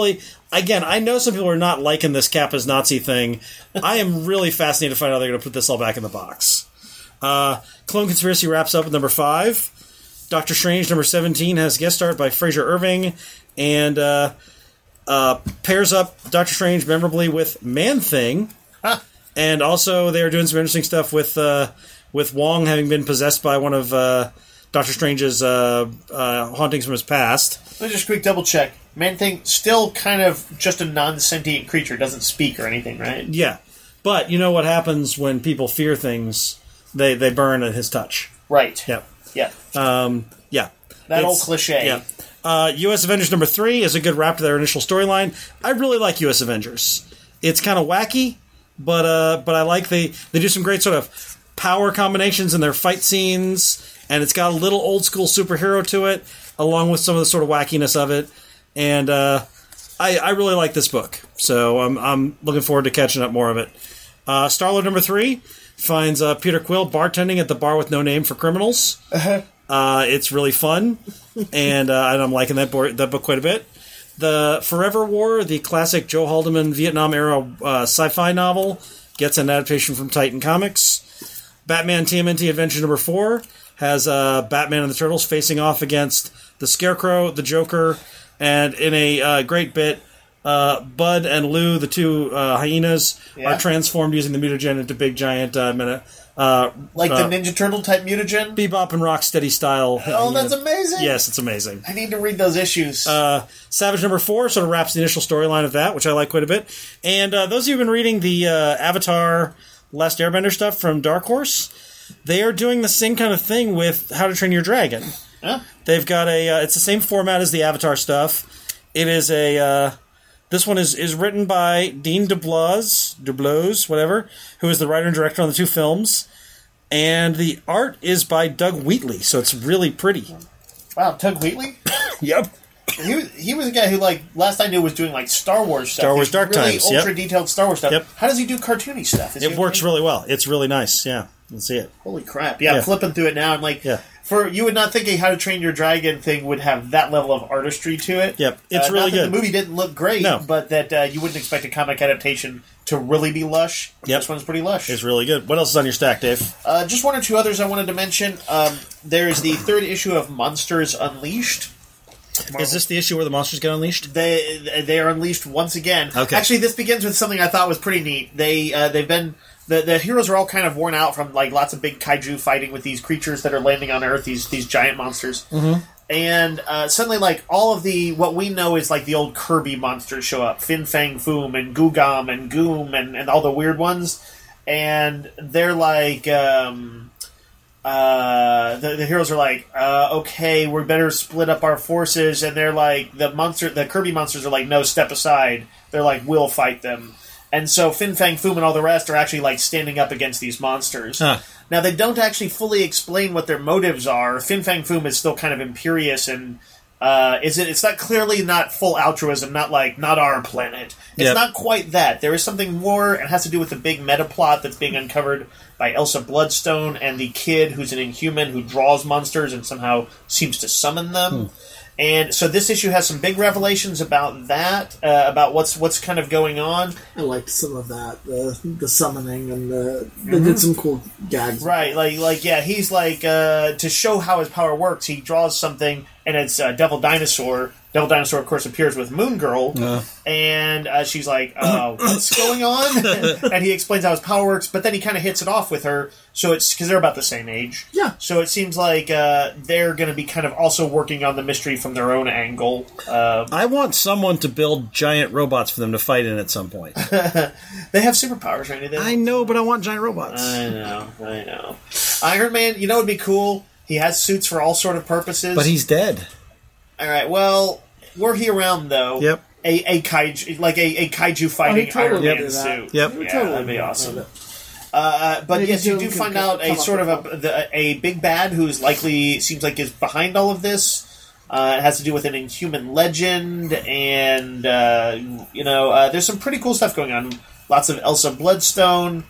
I know some people are not liking this Cap as Nazi thing. I am really fascinated to find out how they're going to put this all back in the box. Clone Conspiracy wraps up with number 5. Doctor Strange number 17 has guest art by Fraser Irving, and pairs up Doctor Strange memorably with Man-Thing. Huh. And also they're doing some interesting stuff with Wong having been possessed by one of Doctor Strange's hauntings from his past. Let me just quick double check. Man-Thing still kind of just a non-sentient creature, doesn't speak or anything, right? Yeah. But you know what happens when people fear things? They burn at his touch. Right. Yep. Yeah. Yeah. That old cliche. Yeah. U.S. Avengers number 3 is a good wrap to their initial storyline. I really like U.S. Avengers. It's kind of wacky, but I like they do some great sort of power combinations in their fight scenes, and it's got a little old school superhero to it, along with some of the sort of wackiness of it. And I really like this book. So I'm looking forward to catching up more of it. Star-Lord number 3 finds Peter Quill bartending at the bar with no name for criminals. It's really fun, and I'm liking that book quite a bit. The Forever War, the classic Joe Haldeman Vietnam-era sci-fi novel, gets an adaptation from Titan Comics. Batman TMNT Adventure number 4 has Batman and the Turtles facing off against the Scarecrow, the Joker, and in a great bit, Bud and Lou, the two hyenas, are transformed using the mutagen into big giant the Ninja Turtle type mutagen? Bebop and Rocksteady style. Oh, that's amazing! Yes, it's amazing. I need to read those issues. Savage number 4 sort of wraps the initial storyline of that, which I like quite a bit. And those of you who've been reading the Avatar Last Airbender stuff from Dark Horse, they are doing the same kind of thing with How to Train Your Dragon. Huh? They've got it's the same format as the Avatar stuff. It is this one is written by Dean Dubloz, whatever, who is the writer and director on the 2 films. And the art is by Doug Wheatley, so it's really pretty. Wow, Doug Wheatley? Yep. He was a guy who, last I knew, was doing, Star Wars stuff. Star Wars Dark really Times, ultra-detailed Star Wars stuff. Yep. How does he do cartoony stuff? It works really well. It's really nice, yeah. Let's see it. Holy crap. Yeah, I'm flipping through it now. I'm you would not think a How to Train Your Dragon thing would have that level of artistry to it. Yep, it's really good. The movie didn't look great, but that you wouldn't expect a comic adaptation to really be lush. Yep. This one's pretty lush. It's really good. What else is on your stack, Dave? Just one or two others I wanted to mention. There's the 3rd issue of Monsters Unleashed. Marvel. Is this the issue where the monsters get unleashed? They are unleashed once again. Okay. Actually, this begins with something I thought was pretty neat. They've been the heroes are all kind of worn out from lots of big kaiju fighting with these creatures that are landing on Earth. These giant monsters. Mm-hmm. And suddenly, all of what we know is the old Kirby monsters show up: Fin Fang Foom and Gugam and Goom and all the weird ones. And they're the heroes are okay, we better split up our forces, and they're the Kirby monsters are no, step aside. They're we'll fight them. And so Fin Fang Foom and all the rest are actually standing up against these monsters. Huh. Now they don't actually fully explain what their motives are. Fin Fang Foom is still kind of imperious and it's not clearly not full altruism, not not our planet. It's not quite that. There is something more. It has to do with the big meta plot that's being uncovered by Elsa Bloodstone and the kid who's an Inhuman who draws monsters and somehow seems to summon them. And so this issue has some big revelations about that, about what's kind of going on. I liked some of that, the summoning and they did some cool gags. Right, he's to show how his power works, he draws something and it's Devil Dinosaur. Devil Dinosaur, of course, appears with Moon Girl, and she's what's going on? And he explains how his power works, but then he kind of hits it off with her, so it's because they're about the same age. Yeah. So it seems they're going to be kind of also working on the mystery from their own angle. I want someone to build giant robots for them to fight in at some point. They have superpowers, right? I know, but I want giant robots. I know. Iron Man, it would be cool. He has suits for all sort of purposes. But he's dead. All right. Well, were he around though? Yep. A kaiju a kaiju fighting Iron Man suit. Yep. That'd be awesome. But yes, you do find out a sort of a big bad who's seems like is behind all of this. It has to do with an Inhuman legend, and there's some pretty cool stuff going on. Lots of Elsa Bloodstone.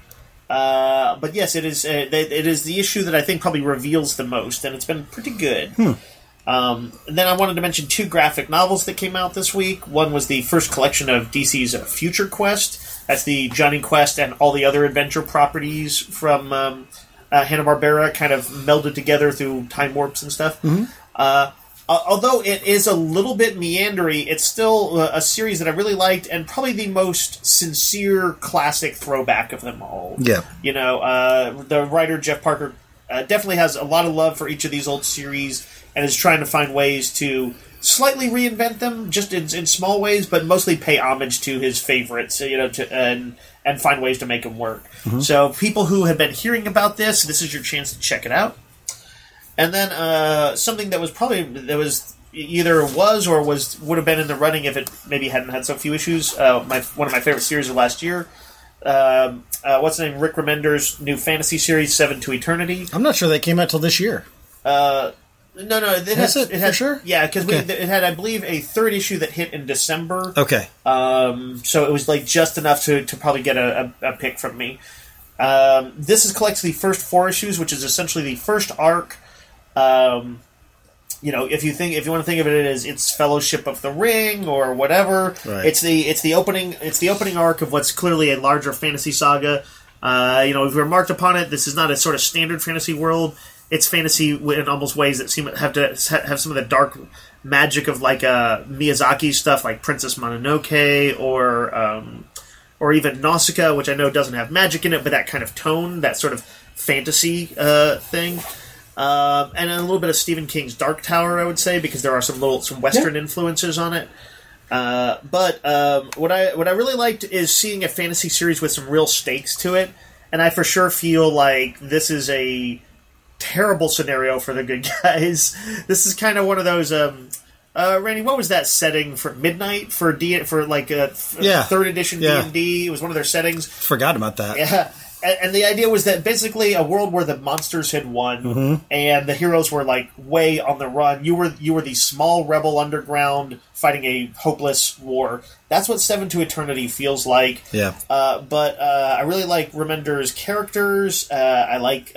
But yes, it is the issue that I think probably reveals the most, and it's been pretty good. Then I wanted to mention 2 graphic novels that came out this week. One was the first collection of DC's Future Quest. That's the Johnny Quest and all the other adventure properties from Hanna-Barbera kind of melded together through time warps and stuff. Mm-hmm. Although it is a little bit meandery, it's still a series that I really liked and probably the most sincere classic throwback of them all. Yeah. The writer Jeff Parker definitely has a lot of love for each of these old series and is trying to find ways to slightly reinvent them, just in small ways, but mostly pay homage to his favorites, and find ways to make them work. Mm-hmm. So people who have been hearing about this is your chance to check it out. And then something that would have been in the running if it maybe hadn't had so few issues. One of my favorite series of last year. What's the name? Rick Remender's new fantasy series, 7 to Eternity. I'm not sure that came out till this year. No, it Has has, it? had, For sure? Yeah, because Okay. it had, I believe, a third issue that hit in December. Okay. So it was like just enough to probably get a pick from me. This collects the first 4 issues, which is essentially the first arc. If you want to think of it as it's Fellowship of the Ring or whatever, Right. it's the opening arc of what's clearly a larger fantasy saga. If we remarked upon it, this is not a sort of standard fantasy world. It's fantasy in almost ways that seem to have some of the dark magic of like Miyazaki stuff, like Princess Mononoke or even Nausicaa, which I know doesn't have magic in it, but that kind of tone, that sort of fantasy thing. And a little bit of Stephen King's Dark Tower, I would say, because there are some Western influences on it. But what I really liked is seeing a fantasy series with some real stakes to it, and I for sure feel like this is a terrible scenario for the good guys. This is kind of one of those. Randy, what was that setting for Midnight for third edition D&D? It was one of their settings. Forgot about that. Yeah. And the idea was that basically a world where the monsters had won and the heroes were like way on the run. You were the small rebel underground fighting a hopeless war. That's what Seven to Eternity feels like. Yeah. But I really like Remender's characters. I like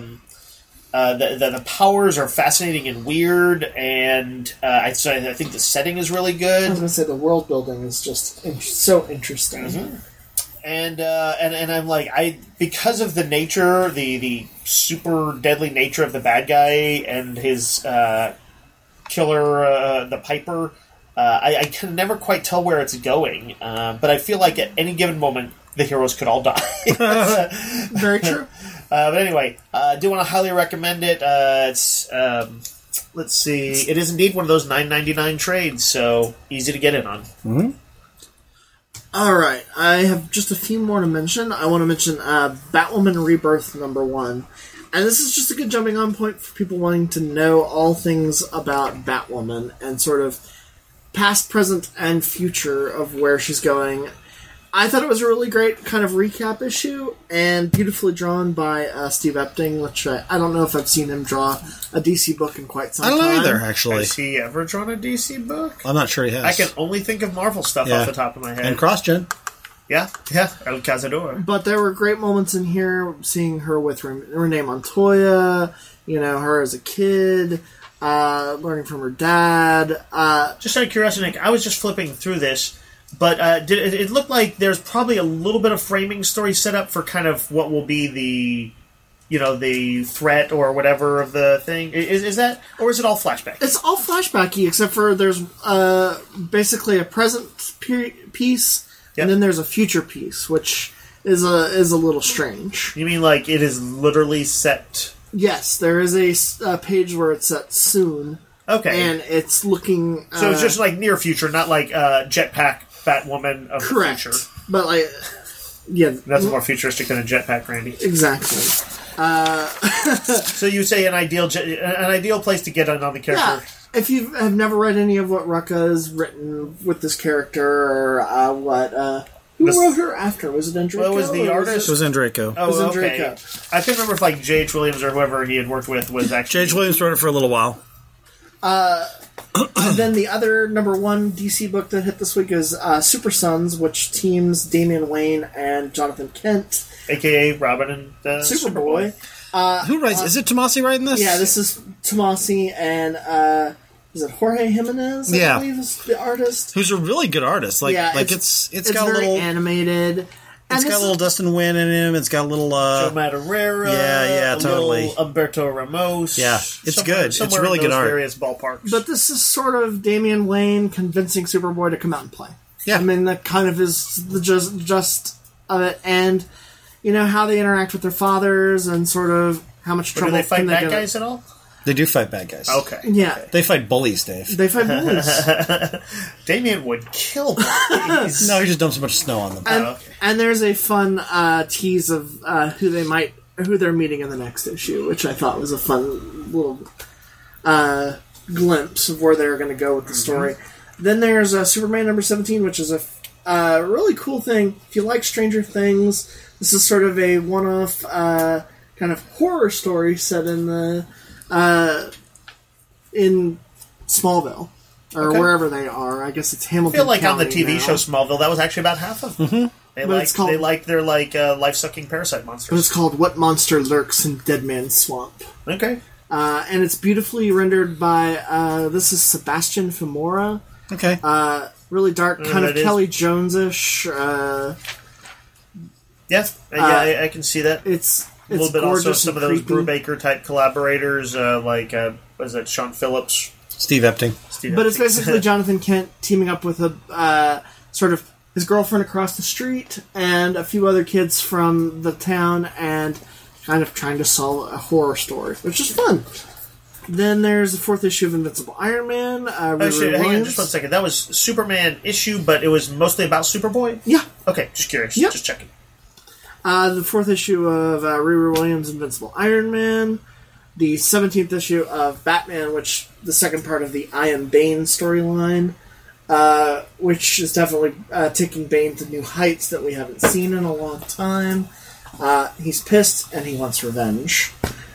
the powers are fascinating and weird, and I think the setting is really good. I was going to say the world building is just so interesting. Mm-hmm. And I'm like, because of the nature, the super deadly nature of the bad guy and his killer, the Piper, I can never quite tell where it's going. But I feel like at any given moment, the heroes could all die. Very true. But anyway, I do want to highly recommend it. It's let's see, it is indeed one of those $9.99 trades, so easy to get in on. Mm-hmm. All right, I have just a few more to mention. I want to mention Batwoman Rebirth #1. And this is just a good jumping on point for people wanting to know all things about Batwoman and sort of past, present, and future of where she's going. I thought it was a really great kind of recap issue and beautifully drawn by Steve Epting, which I don't know if I've seen him draw a DC book in quite some time. I don't know either, actually. Has he ever drawn a DC book? I'm not sure he has. I can only think of Marvel stuff off the top of my head. And CrossGen. Yeah, El Cazador. But there were great moments in here, seeing her with Renee Montoya, her as a kid, learning from her dad. Just out of curiosity, Nick, I was just flipping through this, but it looked like there's probably a little bit of framing story set up for kind of what will be the threat or whatever of the thing. Is that, or is it all flashback? It's all flashbacky, except for there's basically a present piece, and then there's a future piece, which is a little strange. You mean like it is literally set? Yes, there is a page where it's set soon. Okay. And it's looking... so it's just like near future, not like Jetpack Batwoman of correct. the future. But like... Yeah. That's more futuristic than a jetpack, Randy. Exactly. So you say an ideal place to get on the character. Yeah. If you have never read any of what Rucka has written with this character, or who wrote her after? Was it Andreyko? Well, was the artist? It was Andreyko. Oh, was okay. Andreyko. I couldn't remember if like J.H. Williams or whoever he had worked with was actually... J.H. Williams wrote it for a little while. And then the other #1 DC book that hit this week is Super Sons, which teams Damian Wayne and Jonathan Kent, a.k.a. Robin and Superboy. Who writes? Is it Tomasi writing this? Yeah, this is Tomasi and is it Jorge Jimenez? I believe is the artist. Who's a really good artist. Like, yeah, it's got very a little animated. It's got a little Dustin Nguyen in him. It's got a little Joe Madureira. Yeah, totally. Little Umberto Ramos. Yeah, it's good. It's really good art. Various ballparks. But this is sort of Damian Wayne convincing Superboy to come out and play. Yeah, I mean that kind of is the just of it, and how they interact with their fathers and sort of how much trouble do they fight bad get guys at all? They do fight bad guys. Okay. Yeah. Okay. They fight bullies, Dave. They fight bullies. Damien would kill bullies. No, he just dumps a bunch of snow on them. And there's a fun tease of who they're meeting in the next issue, which I thought was a fun little glimpse of where they're going to go with the story. Then there's Superman #17, which is a really cool thing. If you like Stranger Things, this is sort of a one-off kind of horror story set in the in Smallville. Or wherever they are. I guess it's Hamilton. I feel like County on the TV now. show Smallville, that was actually about half of them. Mm-hmm. They like their life-sucking parasite monsters. But it's called What Monster Lurks in Dead Man's Swamp. Okay. And it's beautifully rendered by, this is Sebastian Fimora. Okay. Really dark, kind of Kelly Jones-ish. I can see that. It's a little bit also some of those creepy. Brubaker-type collaborators, was it Sean Phillips? Steve Epting. But it's basically Jonathan Kent teaming up with a sort of his girlfriend across the street and a few other kids from the town and kind of trying to solve a horror story, which is fun. Then there's the 4th issue of Invincible Iron Man. Hang on just 1 second. That was Superman issue, but it was mostly about Superboy? Yeah. Okay, just curious. Yep. Just checking. The 4th issue of Riri Williams' Invincible Iron Man. The 17th issue of Batman, which the second part of the I Am Bane storyline, which is definitely taking Bane to new heights that we haven't seen in a long time. He's pissed and he wants revenge,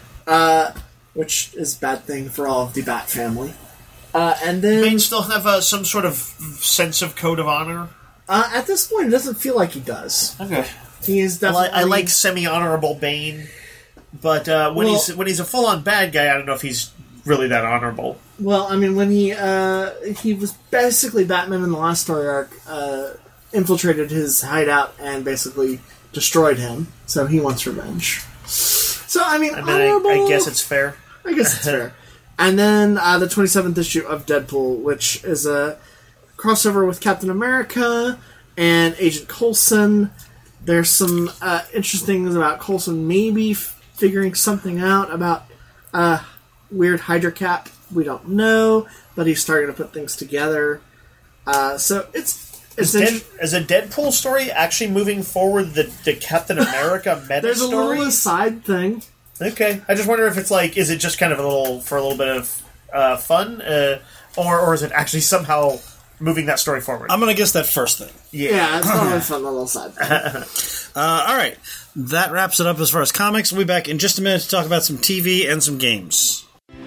which is a bad thing for all of the Bat family. And then Bane still have some sort of sense of code of honor? At this point, it doesn't feel like he does. Okay. He is definitely. I like semi-honorable Bane. But when he's a full-on bad guy, I don't know if he's really that honorable. Well, I mean, when he was basically Batman in the last story arc, infiltrated his hideout and basically destroyed him, so he wants revenge. So, I mean, I guess it's fair. I guess it's fair. And then the 27th issue of Deadpool, which is a crossover with Captain America and Agent Coulson. There's some interesting things about Coulson maybe figuring something out about weird Hydra Cap. We don't know, but he's starting to put things together. So is a Deadpool story actually moving forward the Captain America meta There's story? a little aside thing. Okay, I just wonder if it's is it just kind of a little bit of fun, or is it actually somehow moving that story forward? I'm going to guess that first thing. Yeah, it's not a fun little side thing. All right. That wraps it up as far as comics. We'll be back in just a minute to talk about some TV and some games.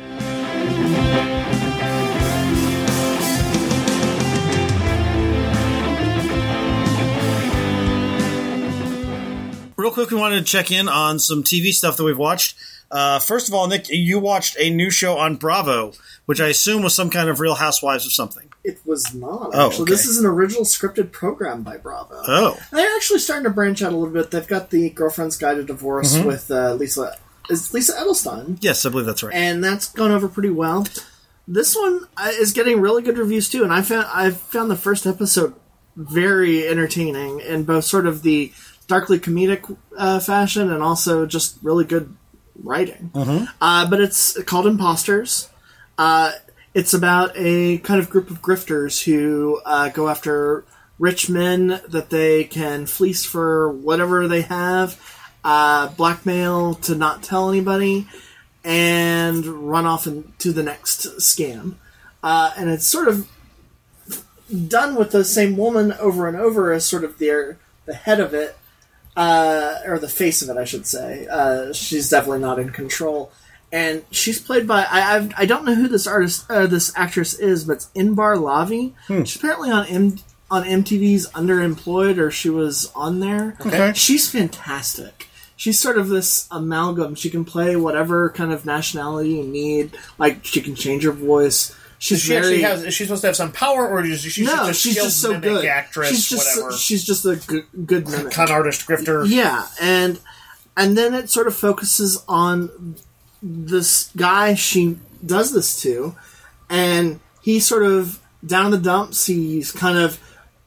Real quick, we wanted to check in on some TV stuff that we've watched. First of all, Nick, you watched a new show on Bravo, which I assume was some kind of Real Housewives of something. It was not, Oh, actually. okay. This is an original scripted program by Bravo. Oh. They're actually starting to branch out a little bit. They've got the Girlfriend's Guide to Divorce with Lisa Edelstein. Yes, I believe that's right. And that's gone over pretty well. This one is getting really good reviews, too, and I found the first episode very entertaining in both sort of the darkly comedic fashion and also just really good writing. But it's called Imposters. It's about a kind of group of grifters who go after rich men that they can fleece for whatever they have, blackmail to not tell anybody, and run off into the next scam. And it's sort of done with the same woman over and over as sort of the head of it, or the face of it, I should say. She's definitely not in control. And she's played by I don't know who this actress is, but it's Inbar Lavi. She's apparently on MTV's Underemployed, or she was on there. Okay. She's fantastic. She's sort of this amalgam. She can play whatever kind of nationality you need. Like, she can change her voice. Is she supposed to have some power, or is she she's just so good. Actress, she's just a good mimic. Con artist, grifter. Yeah, and then it sort of focuses on this guy she does this to, and he's sort of down in the dumps. He's kind of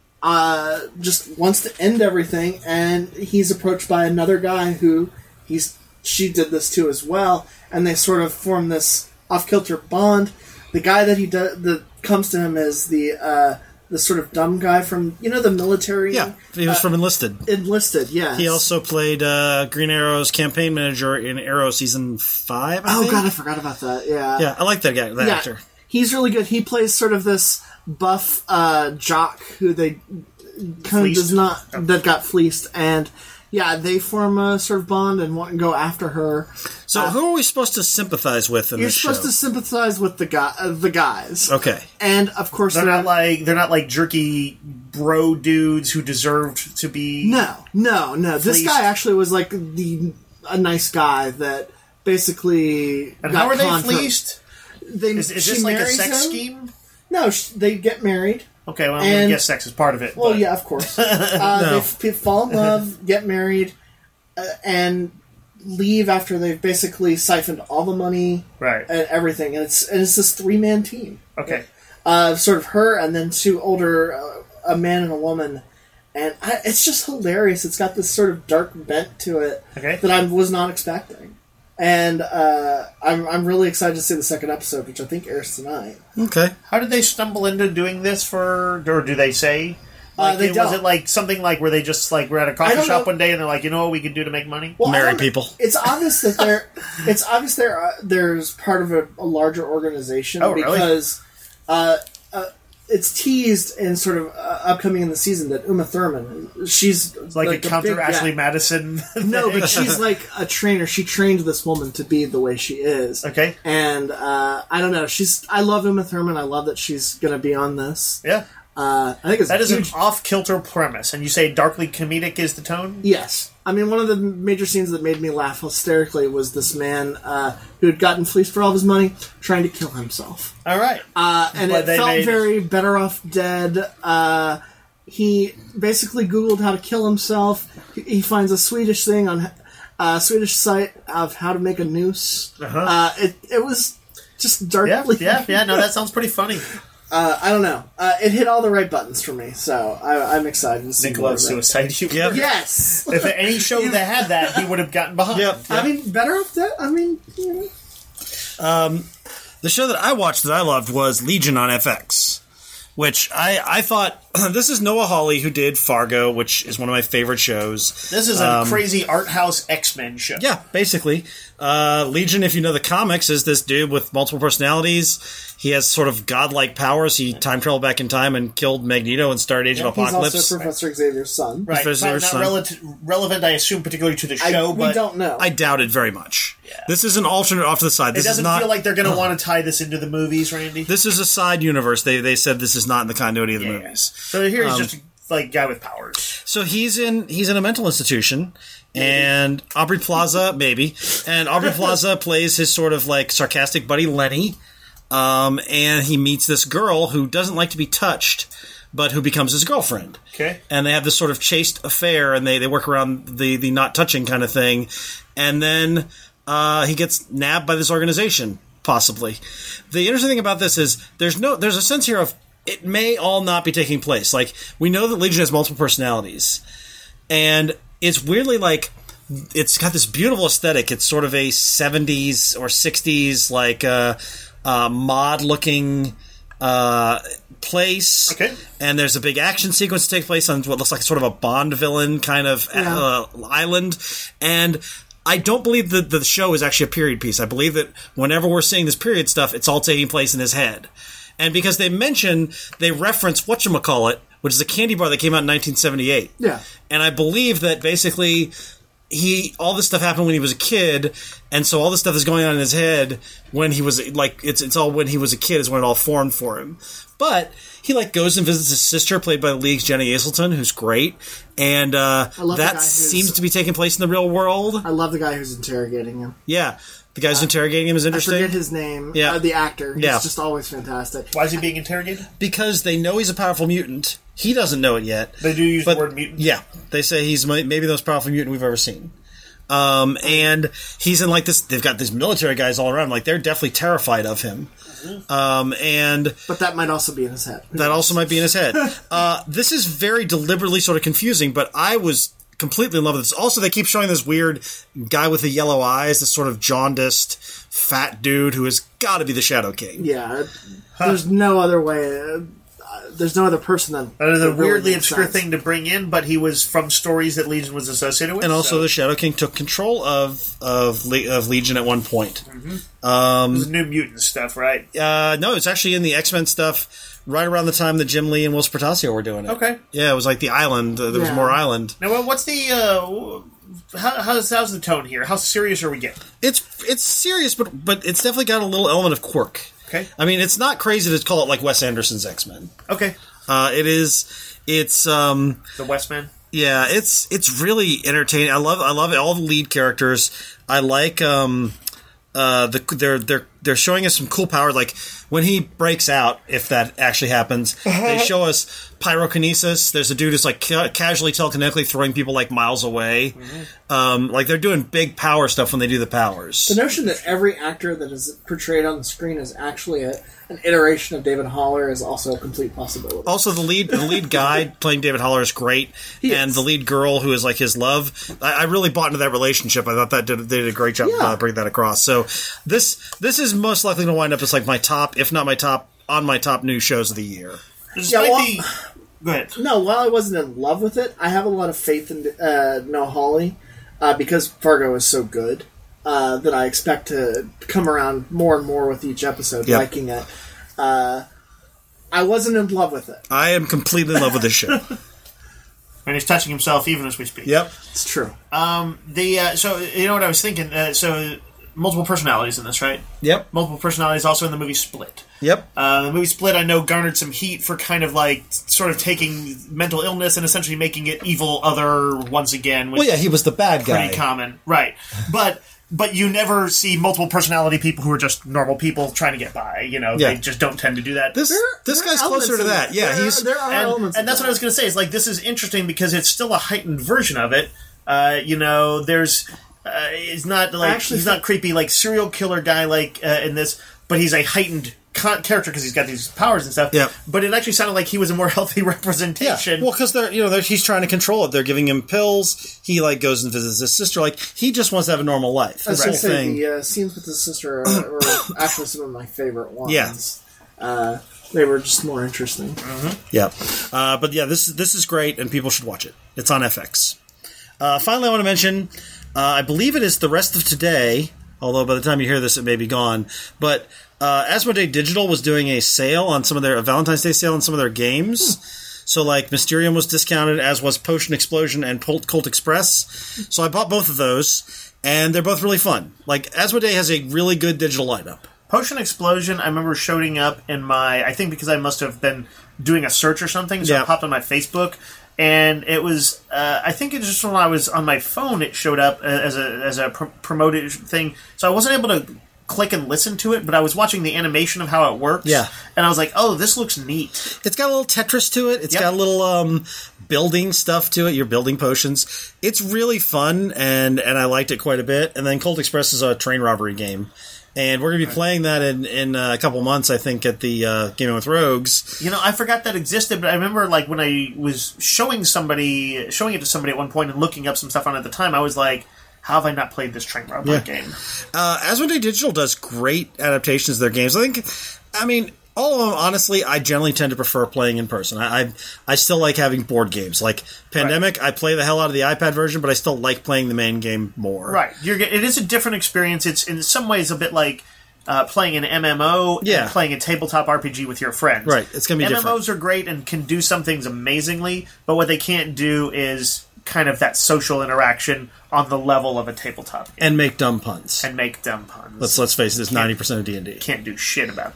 just wants to end everything, and he's approached by another guy who she did this to as well, and they sort of form this off-kilter bond. The guy that comes to him is the sort of dumb guy from the military. Yeah, he was from Enlisted. Enlisted, yeah. He also played Green Arrow's campaign manager in Arrow season 5. I think. God, I forgot about that. Yeah, yeah, I like that guy, that actor. He's really good. He plays sort of this buff jock who they kind of that got fleeced, and Yeah, they form a sort of bond and want to go after her. So who are we supposed to sympathize with in You're this show? supposed to sympathize with the guys. Okay. And of course they're not like jerky bro dudes who deserved to be. No. This fleeced. guy actually was like a nice guy that basically. And how are they fleeced? Is she this like a marries sex him. scheme? No, they get married. Okay, well, I'm going to guess sex is part of it. Well, but. yeah, of course. They fall in love, get married, and leave after they've basically siphoned all the money, right, and everything. And it's this 3-man team. Okay, sort of her and then two older, a man and a woman, and it's just hilarious. It's got this sort of dark bent to it that I was not expecting. And I'm really excited to see the second episode, which I think airs tonight. Okay. How did they stumble into doing this or do they say? Like, they don't. Was it like something like where they just like were at a coffee shop one day and they're like, you know what we could do to make money? Well, marry people. It's obvious that there's part of a larger organization because it's teased and sort of upcoming in the season that Uma Thurman, she's like a counter Ashley Madison. No, but she's like a trainer. She trained this woman to be the way she is. Okay, and I don't know. I love Uma Thurman. I love that she's going to be on this. Yeah. I think it's that is an off-kilter premise, and you say darkly comedic is the tone? Yes. I mean, one of the major scenes that made me laugh hysterically was this man who had gotten fleeced for all of his money trying to kill himself. All right. And it felt very Better Off Dead. He basically Googled how to kill himself. He finds a Swedish thing on a Swedish site of how to make a noose. It was just darkly... Yeah, no, that sounds pretty funny. I don't know. It hit all the right buttons for me, so I'm excited to see Nick loves Suicide. Yep. Yes! If any show that had that, he would have gotten behind. Yep. I mean, Better Off Dead? I mean, you know. The show that I watched that I loved was Legion on FX, which I thought, this is Noah Hawley who did Fargo, which is one of my favorite shows. This is a crazy art house X-Men show. Yeah, basically. Legion, if you know the comics, is this dude with multiple personalities. He has sort of godlike powers. He time traveled back in time and killed Magneto and started Age of Apocalypse. He's also Professor Xavier's son. Right. Not relevant, I assume, particularly to the show, but we don't know. I doubt it very much. Yeah. This is an alternate off to the side. It doesn't feel like they're going to want to tie this into the movies, Randy. This is a side universe. They said this is not in the continuity of the movies. So here he's just like a guy with powers. So he's in a mental institution. And Aubrey Plaza, maybe. And Aubrey Plaza plays his sort of like sarcastic buddy Lenny. And he meets this girl who doesn't like to be touched, but who becomes his girlfriend. Okay. And they have this sort of chaste affair, and they work around the not touching kind of thing. And then he gets nabbed by this organization, possibly. The interesting thing about this is there's a sense here of it may all not be taking place. Like, we know that Legion has multiple personalities. And it's weirdly like, it's got this beautiful aesthetic. It's sort of a 70s or 60s, like, mod-looking place. Okay. And there's a big action sequence that takes place on what looks like sort of a Bond villain kind of island. And I don't believe that the show is actually a period piece. I believe that whenever we're seeing this period stuff, it's all taking place in his head. And because they reference whatchamacallit, which is a candy bar that came out in 1978. Yeah. And I believe that basically all this stuff happened when he was a kid, and so all this stuff is going on in his head when he was like it's all when he was a kid is when it all formed for him. But he like goes and visits his sister, played by the League's Jenny Aselton, who's great, and that seems to be taking place in the real world. I love the guy who's interrogating him. Yeah. The guy who's interrogating him is interesting. I forget his name. Yeah. The actor. He's just always fantastic. Why is he being interrogated? Because they know he's a powerful mutant. He doesn't know it yet. They do use the word mutant. Yeah. They say he's maybe the most powerful mutant we've ever seen. And he's in like this, they've got these military guys all around. Like, they're definitely terrified of him. But that might also be in his head. That also might be in his head. This is very deliberately sort of confusing, but I was completely in love with this. Also, they keep showing this weird guy with the yellow eyes, this sort of jaundiced fat dude who has got to be the Shadow King. Yeah. There's no other way. there's no other person that. That is a that really weirdly makes obscure sense. thing to bring in, but he was from stories that Legion was associated with. And also, so. the Shadow King took control of Legion at one point. It was New Mutant stuff, right? No, it's actually in the X-Men stuff right around the time that Jim Lee and Will Spartasio were doing it. Okay. Yeah, it was like the Island. There was more Island. Now, what's the... how's the tone here? How serious are we getting? It's serious, but it's definitely got a little element of quirk. Okay. I mean, it's not crazy to call it like Wes Anderson's X-Men. Okay. It is. It's The Westman? yeah. It's really entertaining. I love it. All the lead characters. I like they're showing us some cool power. Like when he breaks out, if that actually happens, they show us pyrokinesis. There's a dude who's like casually telekinetically throwing people like miles away. Like they're doing big power stuff when they do the powers. The notion that every actor that is portrayed on the screen is actually an iteration of David Haller is also a complete possibility. Also, the lead guy playing David Haller is great, and the lead girl who is like his love. I really bought into that relationship. I thought they did a great job bringing that across. So this is most likely to wind up as like my top, if not my top, on my top new shows of the year. Go ahead. No, while I wasn't in love with it, I have a lot of faith in Noah Hawley because Fargo is so good that I expect to come around more and more with each episode, liking it. I wasn't in love with it. I am completely in love with this show. And he's touching himself even as we speak. Yep. It's true. So you know what I was thinking? So multiple personalities in this, right? Yep. Multiple personalities also in the movie Split. Yep. The movie Split, I know, garnered some heat for kind of like sort of taking mental illness and essentially making it evil other once again. Which Well, yeah, he was the bad guy. pretty common, right? But you never see multiple personality people who are just normal people trying to get by. You know, they just don't tend to do that. This guy's closer to that. Yeah, there are elements, and that's what I was going to say. Is like this is interesting because it's still a heightened version of it. There's. It's not like he's not creepy like serial killer guy like in this, but he's a heightened character because he's got these powers and stuff. Yeah. But it actually sounded like he was a more healthy representation. Yeah. Well, because he's trying to control it. They're giving him pills. He like goes and visits his sister. Like he just wants to have a normal life. This whole thing. The scenes with his sister are actually some of my favorite ones. Yeah. They were just more interesting. Mm-hmm. Yeah. But yeah, this is great, and people should watch it. It's on FX. Finally, I want to mention. I believe it is the rest of today, although by the time you hear this, it may be gone. But Asmodee Digital was doing a sale on some of their Valentine's Day sale on some of their games. So, like, Mysterium was discounted, as was Potion Explosion and Colt Express. So I bought both of those, and they're both really fun. Like, Asmodee has a really good digital lineup. Potion Explosion, I remember showing up in my... I think because I must have been doing a search or something, so it popped on my Facebook. And it was, I think it's just when I was on my phone, it showed up as a promoted thing. So I wasn't able to click and listen to it, but I was watching the animation of how it works. Yeah. And I was like, oh, this looks neat. It's got a little Tetris to it. It's got a little building stuff to it. You're building potions. It's really fun, and I liked it quite a bit. And then Colt Express is a train robbery game. And we're going to be playing that in a couple months, I think, at the Gaming with Rogues. You know, I forgot that existed, but I remember, like, when I was showing it to somebody at one point and looking up some stuff on it at the time, I was like, how have I not played this train robbery game? Asmodee Digital does great adaptations of their games. All of them, honestly, I generally tend to prefer playing in person. I still like having board games. Like Pandemic, I play the hell out of the iPad version, but I still like playing the main game more. Right. It is a different experience. It's in some ways a bit like playing an MMO and playing a tabletop RPG with your friends. Right. It's going to be different. MMOs are great and can do some things amazingly, but what they can't do is kind of that social interaction on the level of a tabletop game. And make dumb puns. Let's face it, it's 90% of D&D. Can't do shit about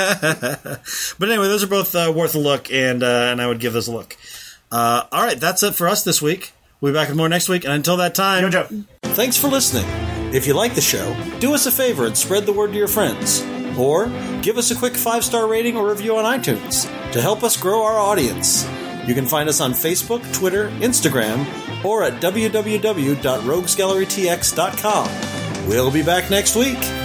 that. But anyway, those are both worth a look, and I would give those a look. All right, that's it for us this week. We'll be back with more next week, and until that time... Yo, Joe. Thanks for listening. If you like the show, do us a favor and spread the word to your friends. Or give us a quick 5-star rating or review on iTunes to help us grow our audience. You can find us on Facebook, Twitter, Instagram, or at www.roguesgallerytx.com. We'll be back next week.